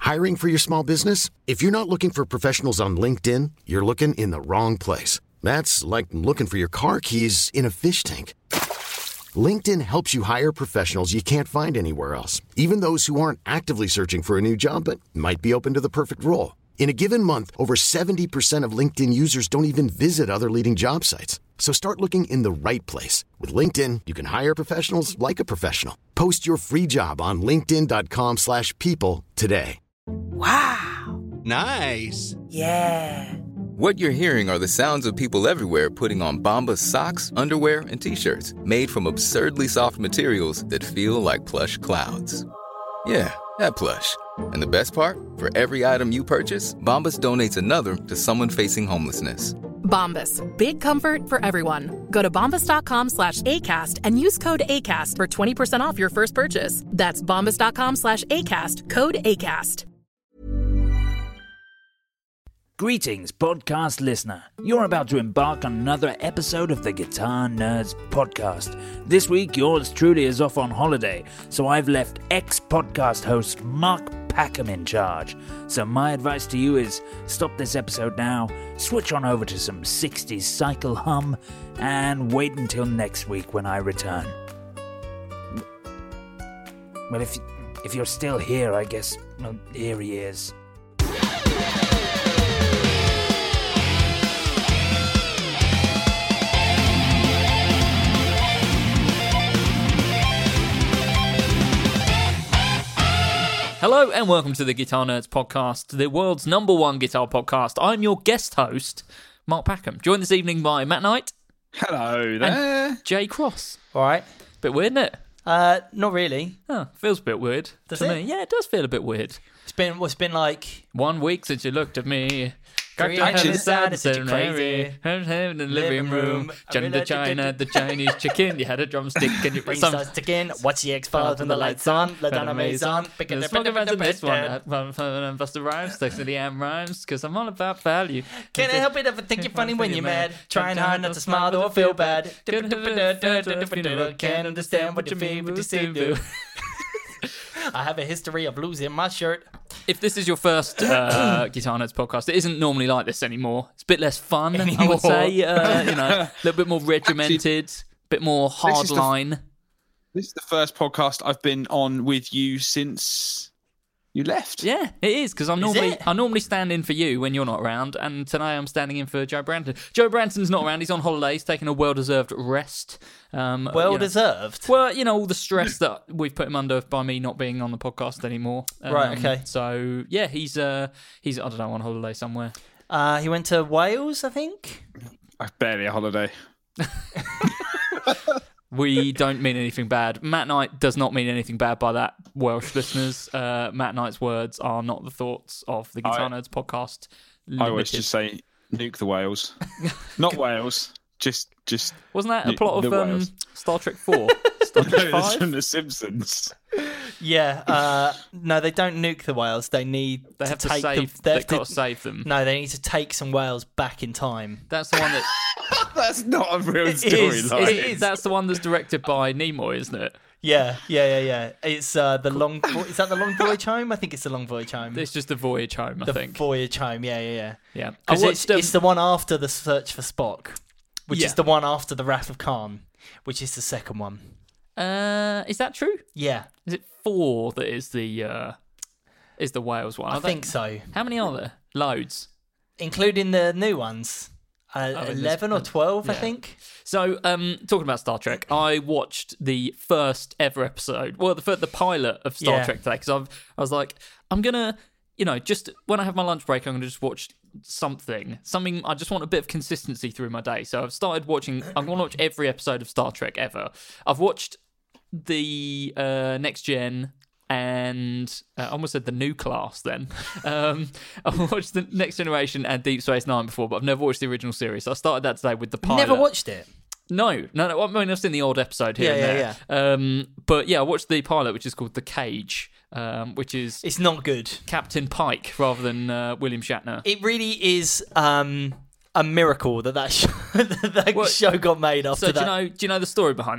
Hiring for your small business? If you're not looking for professionals on LinkedIn, you're looking in the wrong place. That's like looking for your car keys in a fish tank. LinkedIn helps you hire professionals you can't find anywhere else, even those who aren't actively searching for a new job but might be open to the perfect role. In a given month, over 70% of LinkedIn users don't even visit other leading job sites. So start looking in the right place. With LinkedIn, you can hire professionals like a professional. Post your free job on linkedin.com/people today. Wow. Nice. Yeah. What you're hearing are the sounds of people everywhere putting on Bombas socks, underwear, and T-shirts made from absurdly soft materials that feel like plush clouds. Yeah, that plush. And the best part? For every item you purchase, Bombas donates another to someone facing homelessness. Bombas. Big comfort for everyone. Go to bombas.com/ACAST and use code ACAST for 20% off your first purchase. That's bombas.com/ACAST. Code ACAST. Greetings, podcast listener. You're about to embark on another episode of the Guitar Nerds podcast. This week, yours truly is off on holiday, so I've left ex-podcast host Mark Packham in charge. So my advice to you is stop this episode now, switch on over to some 60s cycle hum, and wait until next week when I return. Well, if you're still here, I guess, well, here he is. Hello and welcome to the Guitar Nerds podcast, the world's #1 guitar podcast. I'm your guest host, Mark Packham, joined this evening by Matt Knight. Hello there. And Jay Cross. All right. Bit weird, isn't it? Not really. Oh, feels a bit weird Does to it? me. Yeah, it does feel a bit weird. It's been like 1 week since you looked at me. Got your Reaction head inside the sounded crazy. In the living room. Johnny the China, the Chinese chicken. You had a drumstick and you Brain starts ticking. Watch the X-Files when the lights on. Let down Amazon. Smoking around in this one. Busta Rhymes, sticks to the M rhymes, because I'm all about value. Can't help it if I think you're funny when you're mad. Trying hard not to smile though I feel bad. Can't understand what you feel, but you still do. I have a history of losing my shirt. If this is your first Guitar Nerds podcast, it isn't normally like this anymore. It's a bit less fun, I would say. A little bit more regimented, a bit more hardline. This is the first podcast I've been on with you since you left. Yeah, it is, because I normally stand in for you when you're not around, and today I'm standing in for Joe Branton. Joe Branton's not around, he's on holiday, he's taking a well-deserved rest. Well-deserved? Well, all the stress that we've put him under by me not being on the podcast anymore. Right, okay. So, yeah, he's I don't know, on holiday somewhere. He went to Wales, I think? Barely a holiday. We don't mean anything bad. Matt Knight does not mean anything bad by that, Welsh listeners. Matt Knight's words are not the thoughts of the Guitar Nerds podcast. Limited. I always just say, nuke the whales. Not Wales, just... Wasn't that a plot of Star Trek 4? Star Trek 5? That's from The Simpsons. Yeah, no, they don't nuke the whales. They have to save them. They've got to save them. No, they need to take some whales back in time. That's the one that... That's not a real storyline. It is. That's the one that's directed by Nimoy, isn't it? Yeah. It's the long... Is that the Long Voyage Home? I think it's the Long Voyage Home. It's just the Voyage Home, I think. The Voyage Home, yeah. Yeah. Because it's the one after the Search for Spock, which is the one after the Wrath of Khan, which is the second one. Is that true? Yeah. Is it 4 that is the Wales one? I think so. How many are there? Loads. Including the new ones. 11 or 12, I think. So, talking about Star Trek, I watched the first ever episode, the pilot of Star Trek today, because I was like, I'm going to, just when I have my lunch break, I'm going to just watch something. I just want a bit of consistency through my day. So I've started watching, I'm going to watch every episode of Star Trek ever. I've watched the Next Gen, and I almost said the new class then. I've watched the Next Generation and Deep Space Nine before, but I've never watched the original series. So I started that today with the pilot. Never watched it? No. I mean, I've seen the odd episode here and there. Yeah. But yeah, I watched the pilot, which is called The Cage, which is... It's not good. Captain Pike rather than William Shatner. It really is a miracle that show got made after that. So do you know the story behind that?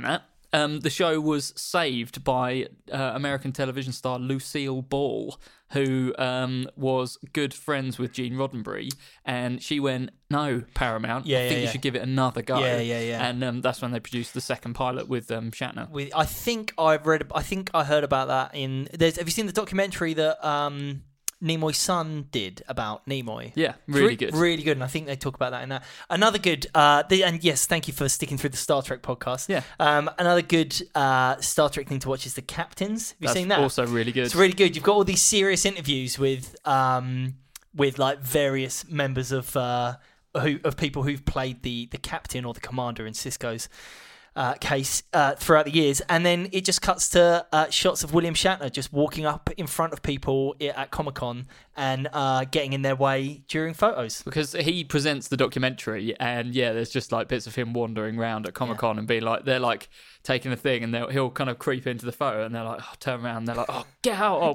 the show was saved by American television star Lucille Ball, who was good friends with Gene Roddenberry, and she went, "No, Paramount, I think you should give it another go." Yeah. And that's when they produced the second pilot with Shatner. I think I heard about that in. Have you seen the documentary that Nimoy's son did about Nimoy? Yeah, really good. Really good, and I think they talk about that in that. Another good, and yes, thank you for sticking through the Star Trek podcast. Yeah. Another good Star Trek thing to watch is The Captains. Have you seen that? Also really good. It's really good. You've got all these serious interviews with like various members of people who've played the captain or the commander in Sisko's case throughout the years, and then it just cuts to shots of William Shatner just walking up in front of people at Comic-Con and getting in their way during photos. Because he presents the documentary, and there's just like bits of him wandering around at Comic-Con and being like, they're like taking a thing, and he'll kind of creep into the photo, and they're like, turn around, and they're like, oh, get out,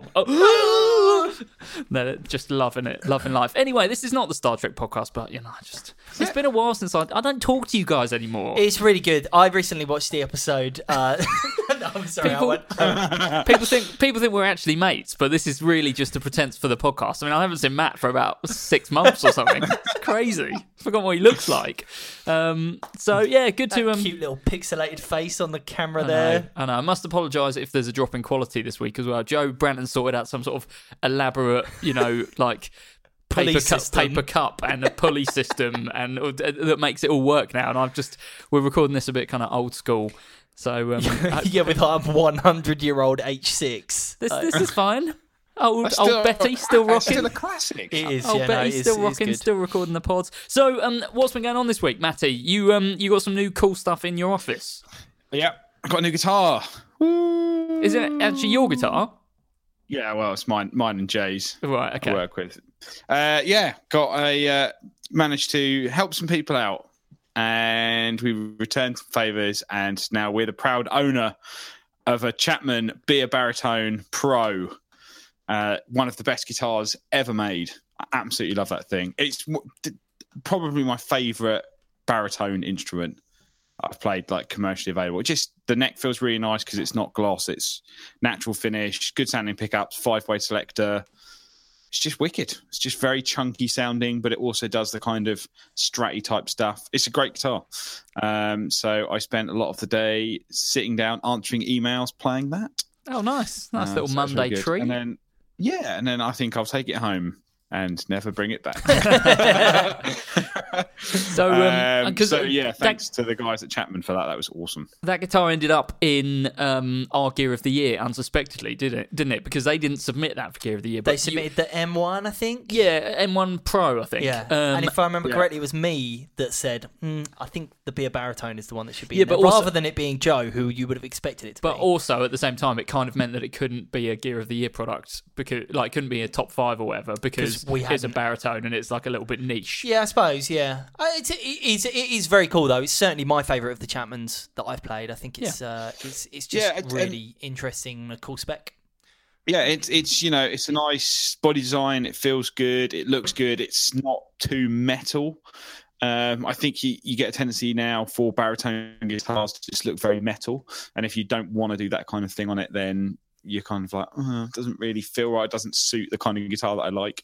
they're just loving it, loving life. Anyway, this is not the Star Trek podcast, but it's been a while since I don't talk to you guys anymore. It's really good. I recently watched the episode. No, I'm sorry. People think we're actually mates, but this is really just a pretense for the podcast. I mean, I haven't seen Matt for about 6 months or something. It's crazy. Forgot what he looks like. So yeah, good to cute little pixelated face on the camera there. I know. I must apologise if there's a drop in quality this week as well. Joe Branton sorted out some sort of elaborate, like paper cup and a pulley system, and that makes it all work now. And we're recording this a bit kind of old school. So with our 100-year-old H6. This is fine. Old Betty still rocking. It's still a classic. It is. Betty's still rocking, still recording the pods. So what's been going on this week, Matty? You got some new cool stuff in your office. Yeah, I got a new guitar. Woo. Is it actually your guitar? Yeah, well, it's mine and Jay's. Right, okay. I work with. Managed to help some people out, and we returned some favours, and now we're the proud owner of a Chapman Beer Baritone Pro, one of the best guitars ever made. I absolutely love that thing. It's probably my favourite baritone instrument I've played, like commercially available. Just the neck feels really nice because it's not gloss, it's natural finish, good sounding pickups, 5-way selector. It's just wicked. It's just very chunky sounding, but it also does the kind of stratty type stuff. It's a great guitar. So I spent a lot of the day sitting down, answering emails, playing that. Oh, nice little Monday treat. And then I think I'll take it home and never bring it back. Thanks to the guys at Chapman for that. That was awesome. That guitar ended up in our Gear of the Year unsuspectedly, didn't it? Because they didn't submit that for Gear of the Year. They submitted the M1, I think. Yeah, M1 Pro, I think. Yeah, and if I remember correctly, it was me that said, I think the Beer Baritone is the one that should be in there, rather than it being Joe, who you would have expected it to be. But also, at the same time, it kind of meant that it couldn't be a Gear of the Year product, because it couldn't be a top 5 or whatever, because it's a baritone and it's like a little bit niche. Yeah, I suppose, yeah. It is very cool, though. It's certainly my favourite of the Chapmans that I've played. I think it's just really interesting and a cool spec. Yeah, it's it's a nice body design. It feels good. It looks good. It's not too metal. I think you get a tendency now for baritone guitars to just look very metal. And if you don't want to do that kind of thing on it, then you're kind of like, it doesn't really feel right. It doesn't suit the kind of guitar that I like.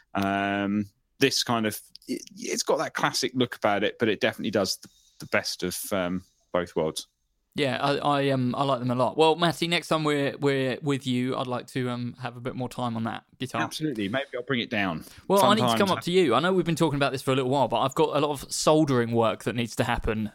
This kind of, it's got that classic look about it, but it definitely does the best of both worlds. Yeah, I like them a lot. Well, Matty, next time we're with you, I'd like to have a bit more time on that guitar. Absolutely. Maybe I'll bring it down. Well, I need to come up to you. I know we've been talking about this for a little while, but I've got a lot of soldering work that needs to happen.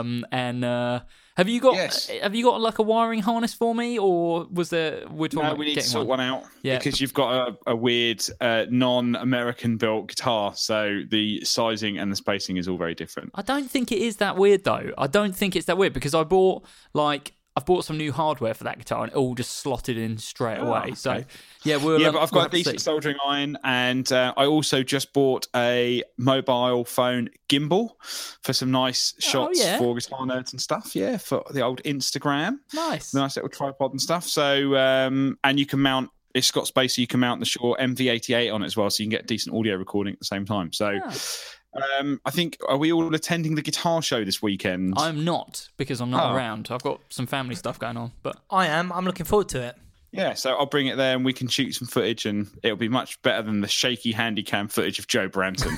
Have you got like a wiring harness for me, or was there? We need to sort one out because you've got a weird non-American built guitar, so the sizing and the spacing is all very different. I don't think it is that weird though. I don't think it's that weird because I've bought some new hardware for that guitar and it all just slotted in straight away. Okay. So but I've got a decent soldering iron, and I also just bought a mobile phone gimbal for some nice shots for guitar nerds and stuff. Yeah, for the old Instagram. Nice little tripod and stuff. So and you can mount. It's got space, so you can mount the Shure MV88 on it as well, so you can get decent audio recording at the same time. So. I think, are we all attending the guitar show this weekend? I'm not, because I'm not around. I've got some family stuff going on. But I am. I'm looking forward to it. Yeah, so I'll bring it there and we can shoot some footage, and it'll be much better than the shaky handycam footage of Joe Branton.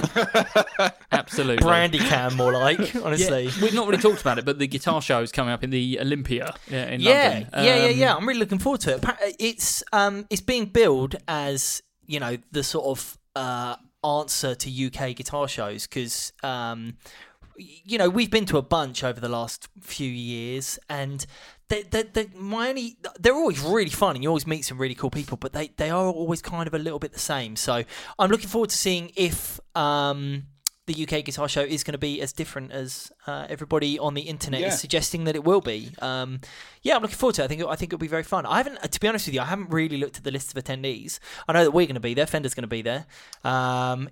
Absolutely. Brandy cam, more like, honestly. Yeah, we've not really talked about it, but the guitar show is coming up in the Olympia in London. Yeah. I'm really looking forward to it. It's being billed as, you know, the sort of answer to UK guitar shows, because you know, we've been to a bunch over the last few years, and they're always really fun, and you always meet some really cool people, but they are always kind of a little bit the same. So I'm looking forward to seeing if the UK guitar show is going to be as different as everybody on the internet is suggesting that it will be. I'm looking forward to it. I think it'll be very fun. I haven't, to be honest with you, I haven't really looked at the list of attendees. I know that we're going to be there. Fender's going to be there. We're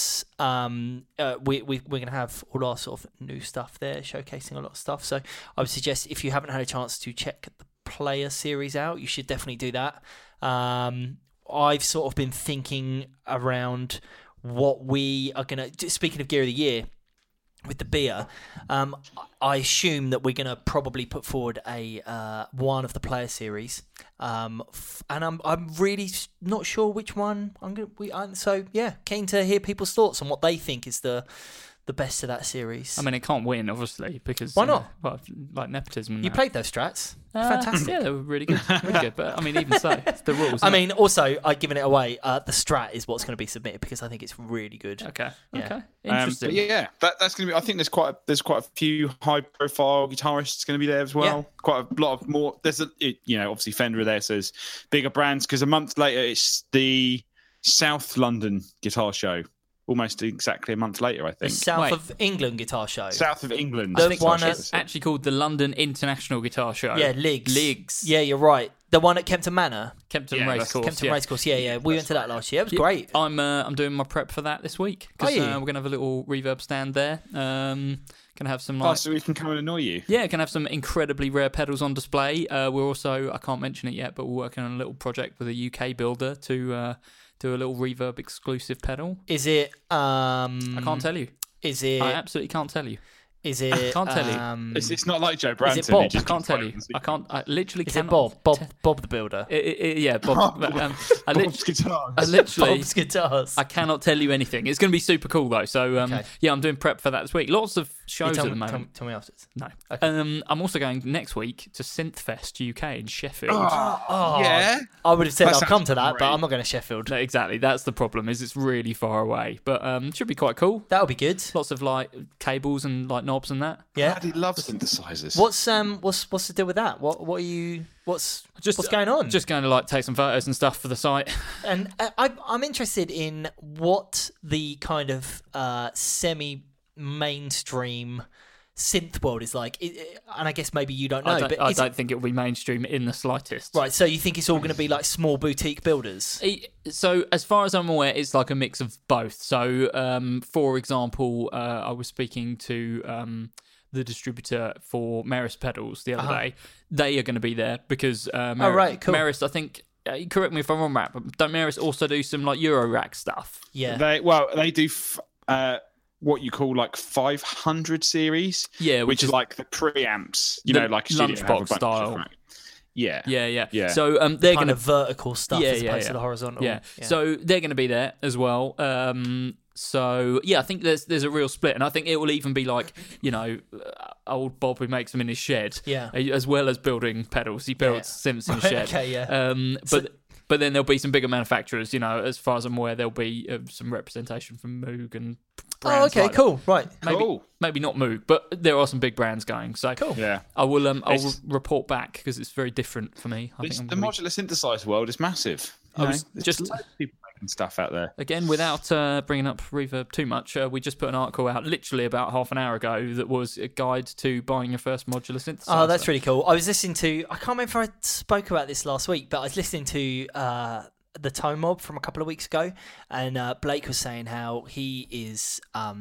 going to have all our sort of new stuff there, showcasing a lot of stuff. So I would suggest, if you haven't had a chance to check the Player series out, you should definitely do that. I've sort of been thinking around what we are going to... Speaking of Gear of the Year, with the beer, I assume that we're going to probably put forward a one of the Player series, and I'm really not sure which one I'm going to... So, yeah, keen to hear people's thoughts on what they think is the best of that series. I mean, it can't win, obviously, because... Why not? Well, like nepotism and You played those strats. Fantastic. Yeah, they were really good. Really good. But, I mean, even so, it's the rules. I mean, also, I've given it away. The strat is what's going to be submitted, because I think it's really good. Okay. Yeah. Okay. Interesting. But yeah, that's going to be... I think there's quite a few high-profile guitarists going to be there as well. Yeah. Quite a lot of more... There's obviously Fender are there, so there's bigger brands, because a month later, it's the South London Guitar Show. Almost exactly a month later, I think. The South of England Guitar Show. South of England. The one it's actually called the London International Guitar Show. Yeah, Ligs. Ligs. Yeah, you're right. The one at Kempton Manor. Kempton Racecourse. Kempton Racecourse. Yeah. We went to that last year. It was great. I'm doing my prep for that this week, because we're going to have a little reverb stand there. Going to have some... so we can come and annoy you. Yeah, can have some incredibly rare pedals on display. We're also... I can't mention it yet, but we're working on a little project with a UK builder to... do a little reverb exclusive pedal. Is it? I can't tell you. Is it? I absolutely can't tell you. Is it? I can't tell you. It's not like Joe Branton. Is it Bob? I can't tell you. I can't. I literally is cannot. It Bob the Builder. Yeah, Bob. Bob's Guitars. I literally. Bob's Guitars. I cannot tell you anything. It's going to be super cool though. So okay. I'm doing prep for that this week. Lots of shows at the moment. Tell me afterwards. No. Okay. I'm also going next week to Synthfest UK in Sheffield. Yeah. I would have said I'll come to that, great. but I'm not going to Sheffield. No, exactly. That's the problem. Is it's really far away, but it should be quite cool. That'll be good. Lots of like cables and like knobs and that. Yeah. Daddy loves synthesizers. What's the deal with that? What's going on? Just going to like take some photos and stuff for the site. And I'm interested in what the kind of semi-mainstream synth world is like, and I guess maybe you don't know. I don't think it will be mainstream in the slightest. Right, so you think it's all going to be like small boutique builders? So as far as I'm aware, it's like a mix of both. So for example, I was speaking to the distributor for Meris pedals the other day. They are going to be there because right, cool. Meris, I think, correct me if I'm wrong, Matt, but don't Meris also do some like Eurorack stuff? Yeah. They do what you call like 500 series. Yeah, which is like the preamps, like a lunchbox style. Yeah. So they're going to vertical stuff as opposed to the horizontal. Yeah. So they're going to be there as well. So yeah, I think there's a real split, and I think it will even be like old Bob who makes them in his shed, as well as building pedals. He builds synths in his shed. Okay, yeah. But then there'll be some bigger manufacturers. As far as I'm aware, there'll be some representation from Moog and brands. Oh, okay, cool. Right, maybe not Moog, but there are some big brands going. So cool. Yeah, I will. I'll report back, because it's very different for me. The modular synthesizer world is massive. There's just loads of people making stuff out there. Again, without bringing up Reverb too much, we just put an article out literally about half an hour ago that was a guide to buying your first modular synthesizer. Oh, that's really cool. I was listening to... I can't remember if I spoke about this last week, but I was listening to the Tone Mob from a couple of weeks ago, and Blake was saying how he is...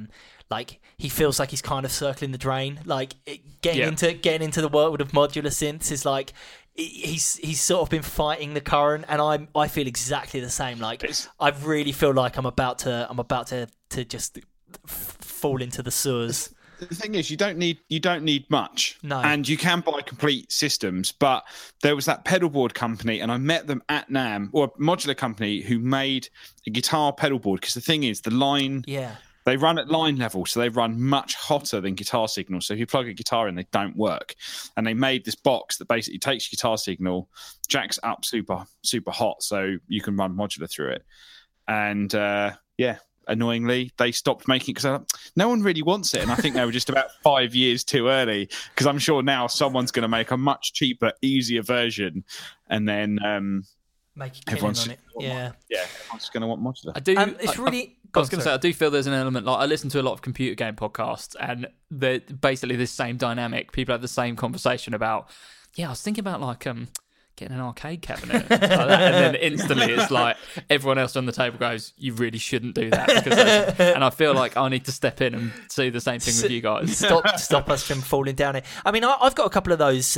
he feels like he's kind of circling the drain. Like getting into the world of modular synths is like... He's sort of been fighting the current, and I feel exactly the same. Like I really feel like I'm about to just fall into the sewers. The thing is, you don't need much, No. And you can buy complete systems. But there was that pedal board company, and I met them at NAMM, or a modular company who made a guitar pedal board. Because the thing is, the line, they run at line level, so they run much hotter than guitar signal. So if you plug a guitar in, they don't work. And they made this box that basically takes your guitar signal, jacks up super super hot, so you can run modular through it. And annoyingly, they stopped making it because no one really wants it. And I think they were just about 5 years too early, because I'm sure now someone's going to make a much cheaper, easier version, and then make a killing on it. Everyone's going to want modular. I do. It's really. I was going to say, I do feel there's an element, like I listen to a lot of computer game podcasts, and they're basically this same dynamic. People have the same conversation about, I was thinking about like getting an arcade cabinet, like that. And then instantly it's like everyone else on the table goes, you really shouldn't do that. And I feel like I need to step in and see the same thing with you guys. Stop us from falling down it. I mean, I've got a couple of those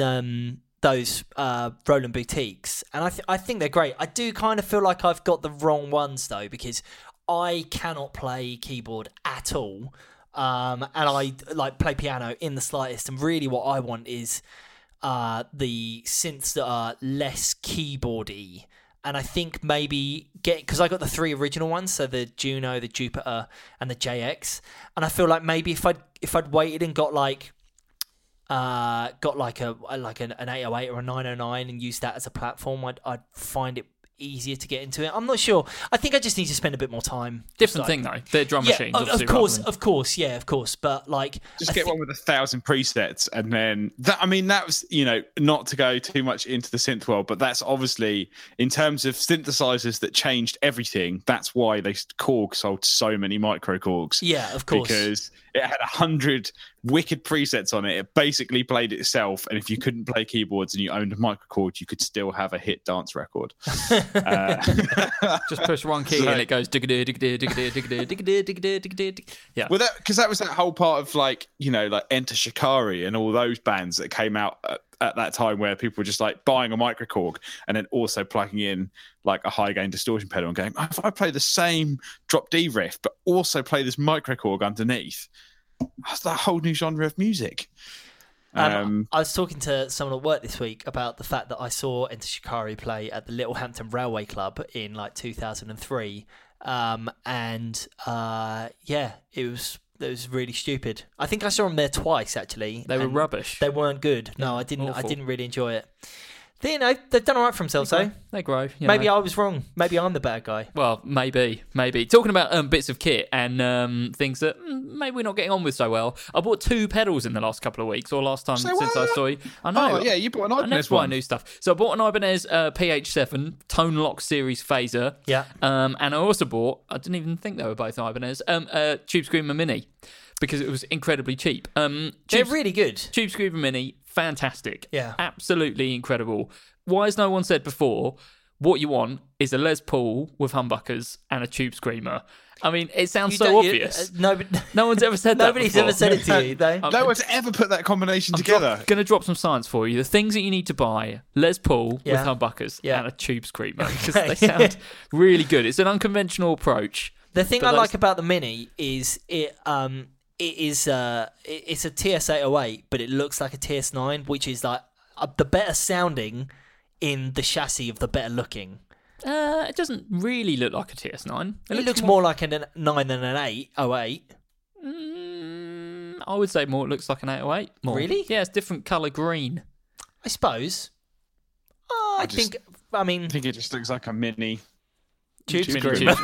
Roland Boutiques, and I think they're great. I do kind of feel like I've got the wrong ones though, because I cannot play keyboard at all, and I like play piano in the slightest. And really, what I want is the synths that are less keyboardy. And I think maybe because I got the 3 original ones, so the Juno, the Jupiter, and the JX, and I feel like maybe if I'd waited and got like an 808 or a 909 and used that as a platform, I'd find it easier to get into it. I'm not sure. I think I just need to spend a bit more time. Different thing though. They're drum machines. Of course. But like, just get one with 1,000 presets, and then that. I mean, that was not to go too much into the synth world, but that's obviously in terms of synthesizers that changed everything. That's why Korg sold so many micro Korgs. Yeah, of course, because it had 100 wicked presets on it. It basically played itself, and if you couldn't play keyboards and you owned a micro Korg, you could still have a hit dance record. Just push one key and it goes yeah. Well, because that was that whole part of like Enter Shikari and all those bands that came out at that time, where people were just like buying a micro Korg and then also plugging in like a high gain distortion pedal and going, if I play the same drop D riff but also play this micro Korg underneath, that's that whole new genre of music. I was talking to someone at work this week about the fact that I saw Enter Shikari play at the Littlehampton Railway Club in like 2003, it was really stupid. I think I saw them there twice actually. They were rubbish. They weren't good. No, I didn't. Awful. I didn't really enjoy it. They've done all right for themselves though. They grow. Maybe I was wrong. Maybe I'm the bad guy. Well, maybe. Talking about bits of kit and things that maybe we're not getting on with so well. I bought 2 pedals in the last couple of weeks, or last time since I saw you. I know. Oh, yeah, you bought an Ibanez I never buy new stuff. So I bought an Ibanez PH7 Tone Lock Series phaser. Yeah. And I also bought, I didn't even think they were both Ibanez, Tube Screamer Mini, because it was incredibly cheap. They're really good. Tube Screamer Mini, fantastic. Yeah. Absolutely incredible. Why has no one said before, what you want is a Les Paul with humbuckers and a Tube Screamer? I mean, it sounds so obvious. No one's ever said that Nobody's before. ever said it to you, though. No one's ever put that combination together. I'm going to drop some science for you. The things that you need to buy: Les Paul with humbuckers and a Tube Screamer, because they sound really good. It's an unconventional approach. The thing I like about the Mini is it's a TS808, but it looks like a TS9, which is like the better sounding in the chassis of the better looking. It doesn't really look like a TS9. It looks more like a 9 than an 808. I would say more. It looks like an 808. More. Really? Yeah, it's different colour green. I suppose. I think it just looks like a mini Tube Screamer.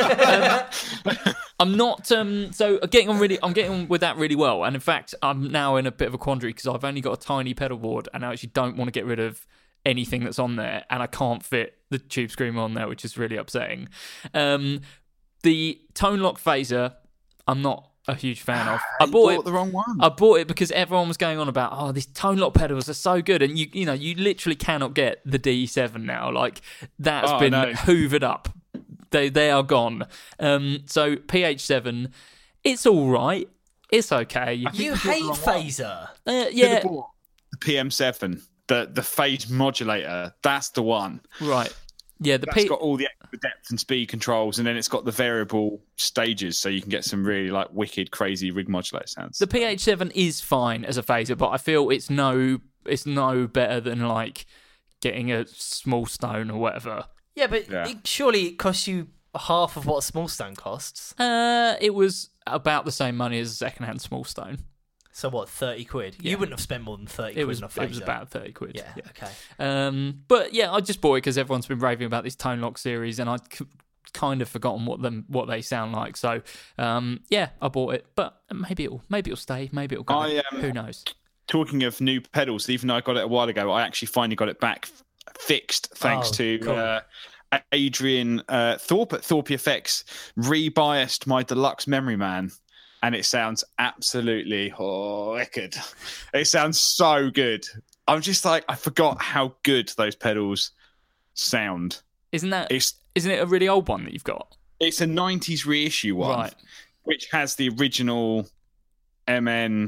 I'm not. I'm getting on with that really well. And in fact, I'm now in a bit of a quandary because I've only got a tiny pedal board, and I actually don't want to get rid of anything that's on there, and I can't fit the Tube Screamer on there, which is really upsetting. The Tone Lock phaser, I'm not a huge fan of. I bought the wrong one. I bought it because everyone was going on about, these Tone Lock pedals are so good, and you literally cannot get the D7 now. Like, that's been hoovered up. They are gone. So PH7, it's all right. It's okay. You hate phaser. Yeah. The PM7. The phase modulator, that's the one. Right. Yeah, that's got all the extra depth and speed controls, and then it's got the variable stages, so you can get some really like wicked, crazy rig modulator sounds. The PH7 is fine as a phaser, but I feel it's no better than like getting a small stone or whatever. Yeah, but surely it costs you half of what a small stone costs. It was about the same money as a second-hand small stone. So what, 30 quid? Yeah. You wouldn't have spent more than 30 quid on a phaser. It was about 30 quid. Yeah, okay. But yeah, I just bought it because everyone's been raving about this Tone Lock series, and I'd kind of forgotten what they sound like. So yeah, I bought it. But maybe it'll stay. Maybe it'll go. Who knows? Talking of new pedals, even though I got it a while ago, I actually finally got it back fixed thanks to Adrian Thorpe at Thorpe Effects. Rebiased my deluxe Memory Man. And it sounds absolutely wicked. It sounds so good. I'm just like, I forgot how good those pedals sound. Isn't it a really old one that you've got? It's a 90s reissue one, right, which has the original MN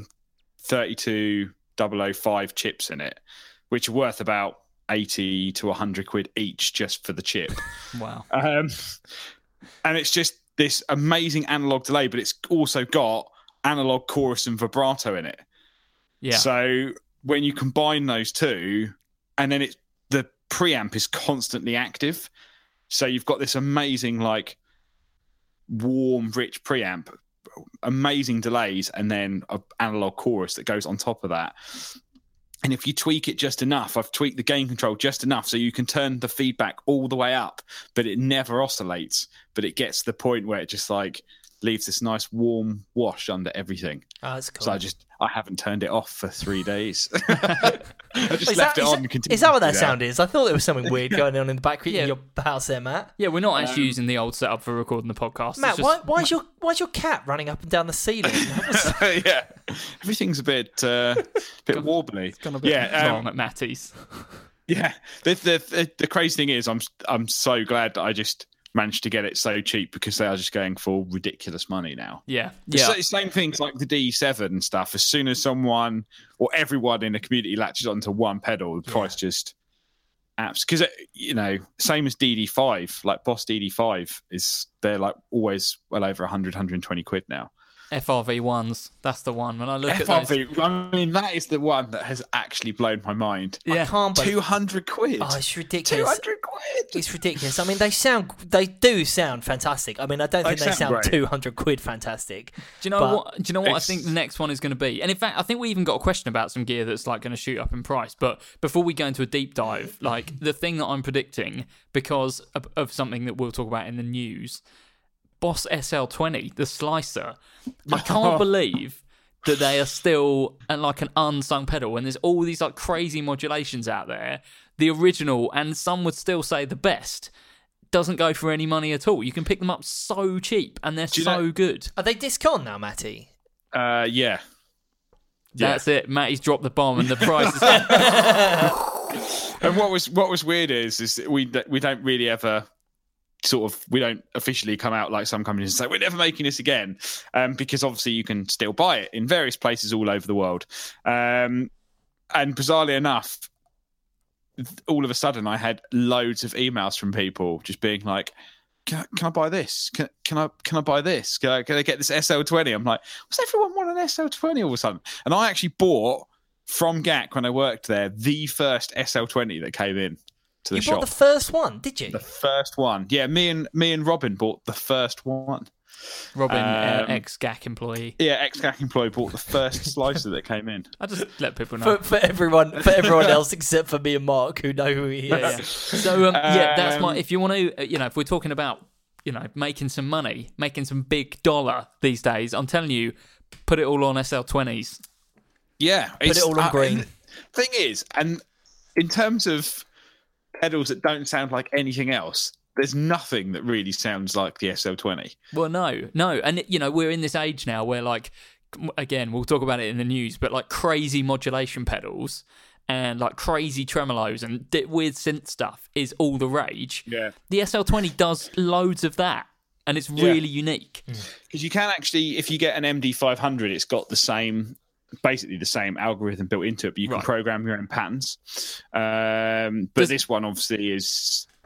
32005 chips in it, which are worth about 80 to 100 quid each just for the chip. Wow. And it's just this amazing analog delay, but it's also got analog chorus and vibrato in it. Yeah. So when you combine those two, and then the preamp is constantly active, so you've got this amazing like warm, rich preamp, amazing delays, and then an analog chorus that goes on top of that. And if you tweak it just enough, I've tweaked the gain control just enough so you can turn the feedback all the way up, but it never oscillates. But it gets to the point where it just like leaves this nice warm wash under everything. Oh, that's cool. So I haven't turned it off for 3 days. I just left it on and continued. Is that what that sound is? I thought there was something weird going on in the background in your house there, Matt. Yeah, we're not actually using the old setup for recording the podcast. Matt, why's your cat running up and down the ceiling? Yeah, everything's a bit wobbly. It's gone a bit wrong at Matty's. Yeah, the crazy thing is, I'm so glad that I just managed to get it so cheap, because they are just going for ridiculous money now. Yeah. Same things like the D7 and stuff. As soon as someone or everyone in the community latches onto one pedal, the price just apps. Because same as DD5, like Boss DD5 they're like always well over 100, 120 quid now. FRV ones, that's the one. When I look at those, I mean, that is the one that has actually blown my mind. Yeah. I can't believe 200 quid. Oh, it's ridiculous. 200 quid. It's ridiculous. I mean, they do sound fantastic. I mean, I don't think they sound 200 quid fantastic. Do you know what? Do you know what I think the next one is going to be? And in fact, I think we even got a question about some gear that's like going to shoot up in price. But before we go into a deep dive, like the thing that I'm predicting, because of something that we'll talk about in the news, Boss SL20, the slicer. I can't believe that they are still like an unsung pedal, and there's all these like crazy modulations out there. The original, and some would still say the best, doesn't go for any money at all. You can pick them up so cheap, and they're so good. Are they discount now, Matty? Yeah. That's it. Matty's dropped the bomb, and the price is. And what was weird is we don't really ever. We don't officially come out like some companies and say we're never making this again, because obviously you can still buy it in various places all over the world. And bizarrely enough, all of a sudden I had loads of emails from people just being like, "Can I buy this? Can I buy this? Can I get this SL20?" I'm like, "Does everyone want an SL20 all of a sudden?" And I actually bought from GAC when I worked there the first SL20 that came in. You bought the first one, did you? The first one, yeah. Me and Robin bought the first one. Robin, ex-GAC employee. Yeah, ex-GAC employee bought the first slicer that came in. I just let people know for everyone else except for me and Mark, who know who he is. Yeah. So that's my. If you want to, if we're talking about making some money, making some big dollar these days, I'm telling you, put it all on SL20s. Yeah, put it all on green. Thing is, and in terms of pedals that don't sound like anything else, there's nothing that really sounds like the SL20. Well, no. And, we're in this age now where, like, again, we'll talk about it in the news, but, like, crazy modulation pedals and, like, crazy tremolos and weird synth stuff is all the rage. Yeah. The SL20 does loads of that, and it's really unique. Because you can actually, if you get an MD500, it's got basically the same algorithm built into it, but you can program your own patterns. But this one obviously is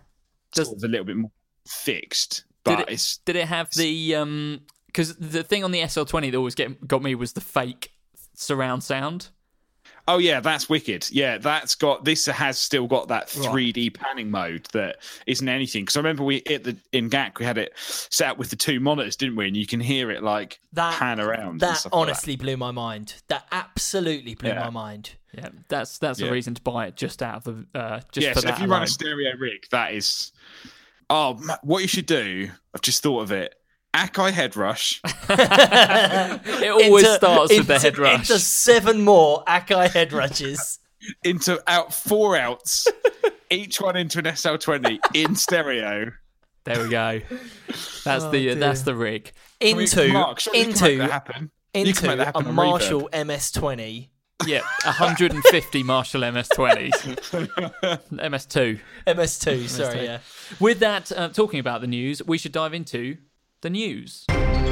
sort of a little bit more fixed. But did it have the because the thing on the SL20 that always got me was the fake surround sound. Oh yeah, that's wicked. Yeah, this has still got that 3D panning mode that isn't anything. Because I remember in GAC we had it set up with the 2 monitors, didn't we? And you can hear it like pan around. That honestly blew my mind. That absolutely blew my mind. Yeah, that's the reason to buy it just out of the just for so that. If you run a stereo rig, that is. Oh, what you should do? I've just thought of it. Akai head rush. It always starts with the head rush. Into 7 more Akai head rushes. Out 4 outs, each one into an SL20 in stereo. There we go. That's the rig. Mark, you can make that happen. A Marshall MS20. Yeah, 150 Marshall MS20s. MS2. Sorry, yeah. With that, talking about the news, we should dive into the news.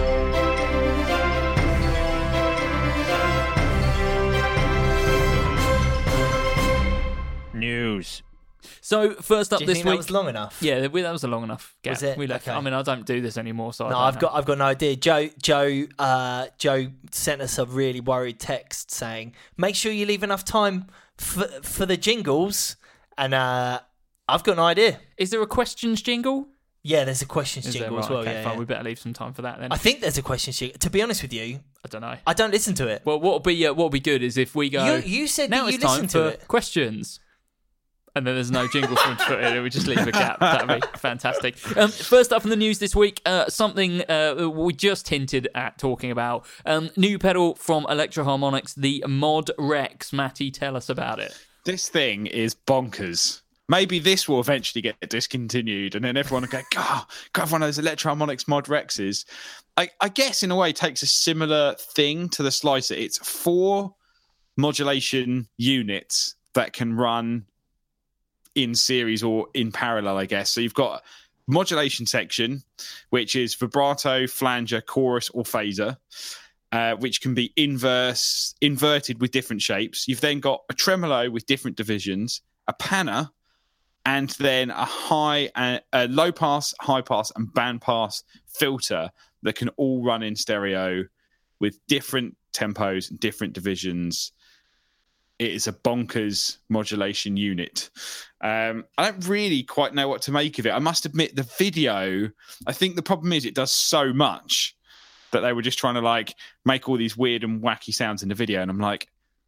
News. So first up Do you this think week, that was long enough? Yeah, that was a long enough gap. Was it? We left. Okay. I mean, I don't do this anymore, so No, I've got no idea. Joe sent us a really worried text saying, "Make sure you leave enough time for the jingles," and I've got no idea. Is there a questions jingle? Yeah, there's a questions jingle as well. Okay, yeah, fine. yeah. We better leave some time for that then. I think there's a questions jingle. To be honest with you, I don't know. I don't listen to it. Well, what'll be good is if we go. You said now that you it's time listened to for it. questions. And then there's no jingle for him to put in, and we just leave a gap. That'd be fantastic. First up in the news this week, something we just hinted at talking about. New pedal from Electro Harmonix, the Mod Rex. Matty, tell us about it. This thing is bonkers. Maybe this will eventually get discontinued, and then everyone will go, God, got one of those Electro Harmonix Mod Rexes. I guess in a way it takes a similar thing to the Slicer. It's 4 modulation units that can run in series or in parallel, I guess. So you've got modulation section, which is vibrato, flanger, chorus, or phaser, which can be inverted with different shapes. You've then got a tremolo with different divisions, a panner, and then a low pass, high pass, and band pass filter that can all run in stereo with different tempos and different divisions. It is a bonkers modulation unit. I don't really quite know what to make of it. I must admit, the video, I think the problem is it does so much that they were just trying to make all these weird and wacky sounds in the video. And I'm like,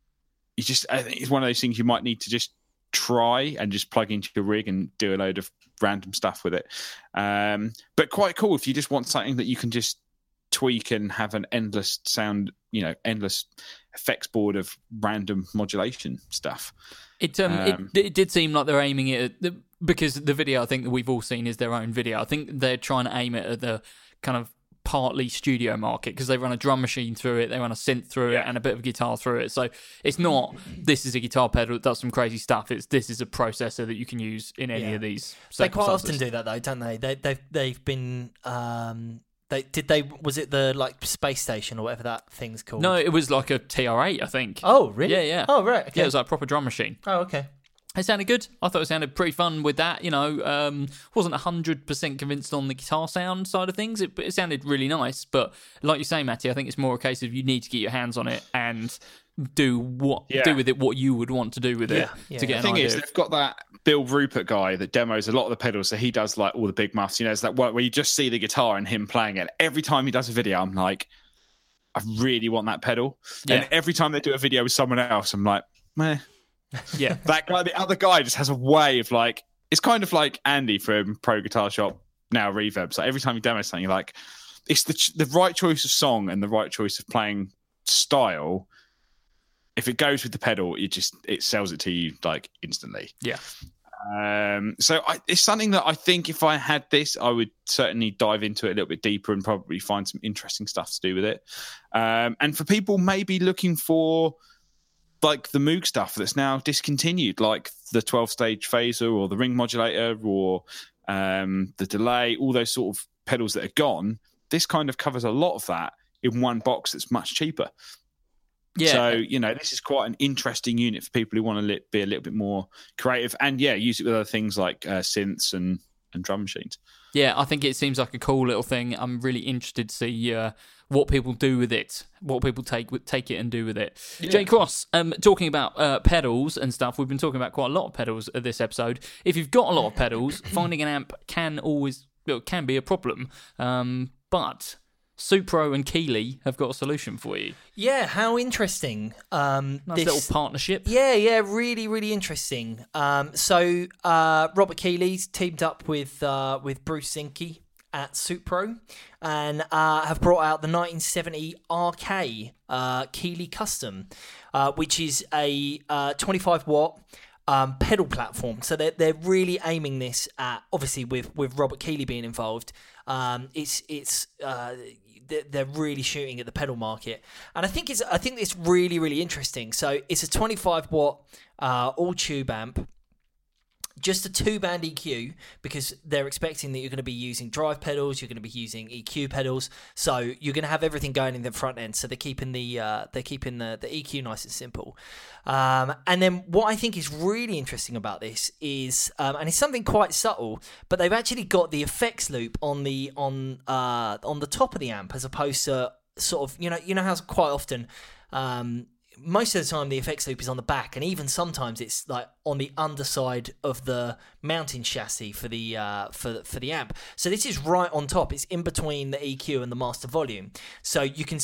I think it's one of those things you might need to just try and just plug into your rig and do a load of random stuff with it. But quite cool if you just want something that you can just tweak and have an endless sound, endless effects board of random modulation stuff. It did seem like they're aiming it at because the video I think that we've all seen is their own video. I think they're trying to aim it at the kind of partly studio market because they run a drum machine through it, they run a synth through it, and a bit of guitar through it. So it's not this is a guitar pedal that does some crazy stuff. This is a processor that you can use in any of these. They quite often do that though, don't they? They've been. Was it the space station or whatever that thing's called? No, it was like a TR8, I think. Oh, really? Yeah. Oh, right. Okay. Yeah, it was like a proper drum machine. Oh, okay. It sounded good. I thought it sounded pretty fun with that. Wasn't 100% convinced on the guitar sound side of things. It sounded really nice. But like you say, Matty, I think it's more a case of you need to get your hands on it and do with it what you would want to do with it to get an idea. The thing is, they've got that Bill Rupert guy that demos a lot of the pedals, so he does all the big muffs. It's that one where you just see the guitar and him playing it. Every time he does a video, I'm like, I really want that pedal. Yeah. And every time they do a video with someone else, I'm like, meh. Yeah, that guy, the other guy, just has a way of it's kind of like Andy from Pro Guitar Shop, now Reverb. So every time you demo something, you're like, it's the right choice of song and the right choice of playing style. If it goes with the pedal, it sells it to you instantly. Yeah. So it's something that I think if I had this, I would certainly dive into it a little bit deeper and probably find some interesting stuff to do with it. And for people maybe looking for the Moog stuff that's now discontinued, like the 12-stage phaser or the ring modulator or the delay, all those sort of pedals that are gone, this kind of covers a lot of that in one box that's much cheaper. Yeah. So, this is quite an interesting unit for people who want to be a little bit more creative and, use it with other things like synths and and drum machines. Yeah, I think it seems like a cool little thing. I'm really interested to see what people do with it, what people take it and do with it. Yeah. Jay Cross, talking about pedals and stuff, we've been talking about quite a lot of pedals this episode. If you've got a lot of pedals, finding an amp can be a problem, but Supro and Keeley have got a solution for you. Yeah, how interesting. Nice little partnership. Yeah, really, really interesting. So Robert Keeley's teamed up with Bruce Zinke at Supro and have brought out the 1970 RK Keeley Custom, which is a 25-watt pedal platform. So they're really aiming this at, obviously with Robert Keeley being involved, they're really shooting at the pedal market, and I think it's really, really interesting. So it's a 25-watt all tube amp, just a 2-band EQ, because they're expecting that you're going to be using drive pedals, you're going to be using EQ pedals, so you're going to have everything going in the front end. So they're keeping the EQ nice and simple. And then what I think is really interesting about this is, and it's something quite subtle, but they've actually got the effects loop on the top of the amp, as opposed to sort of, you know how quite often, most of the time the effects loop is on the back, and even sometimes it's like on the underside of the mounting chassis for the amp. So this is right on top. It's in between the EQ and the master volume. So you can.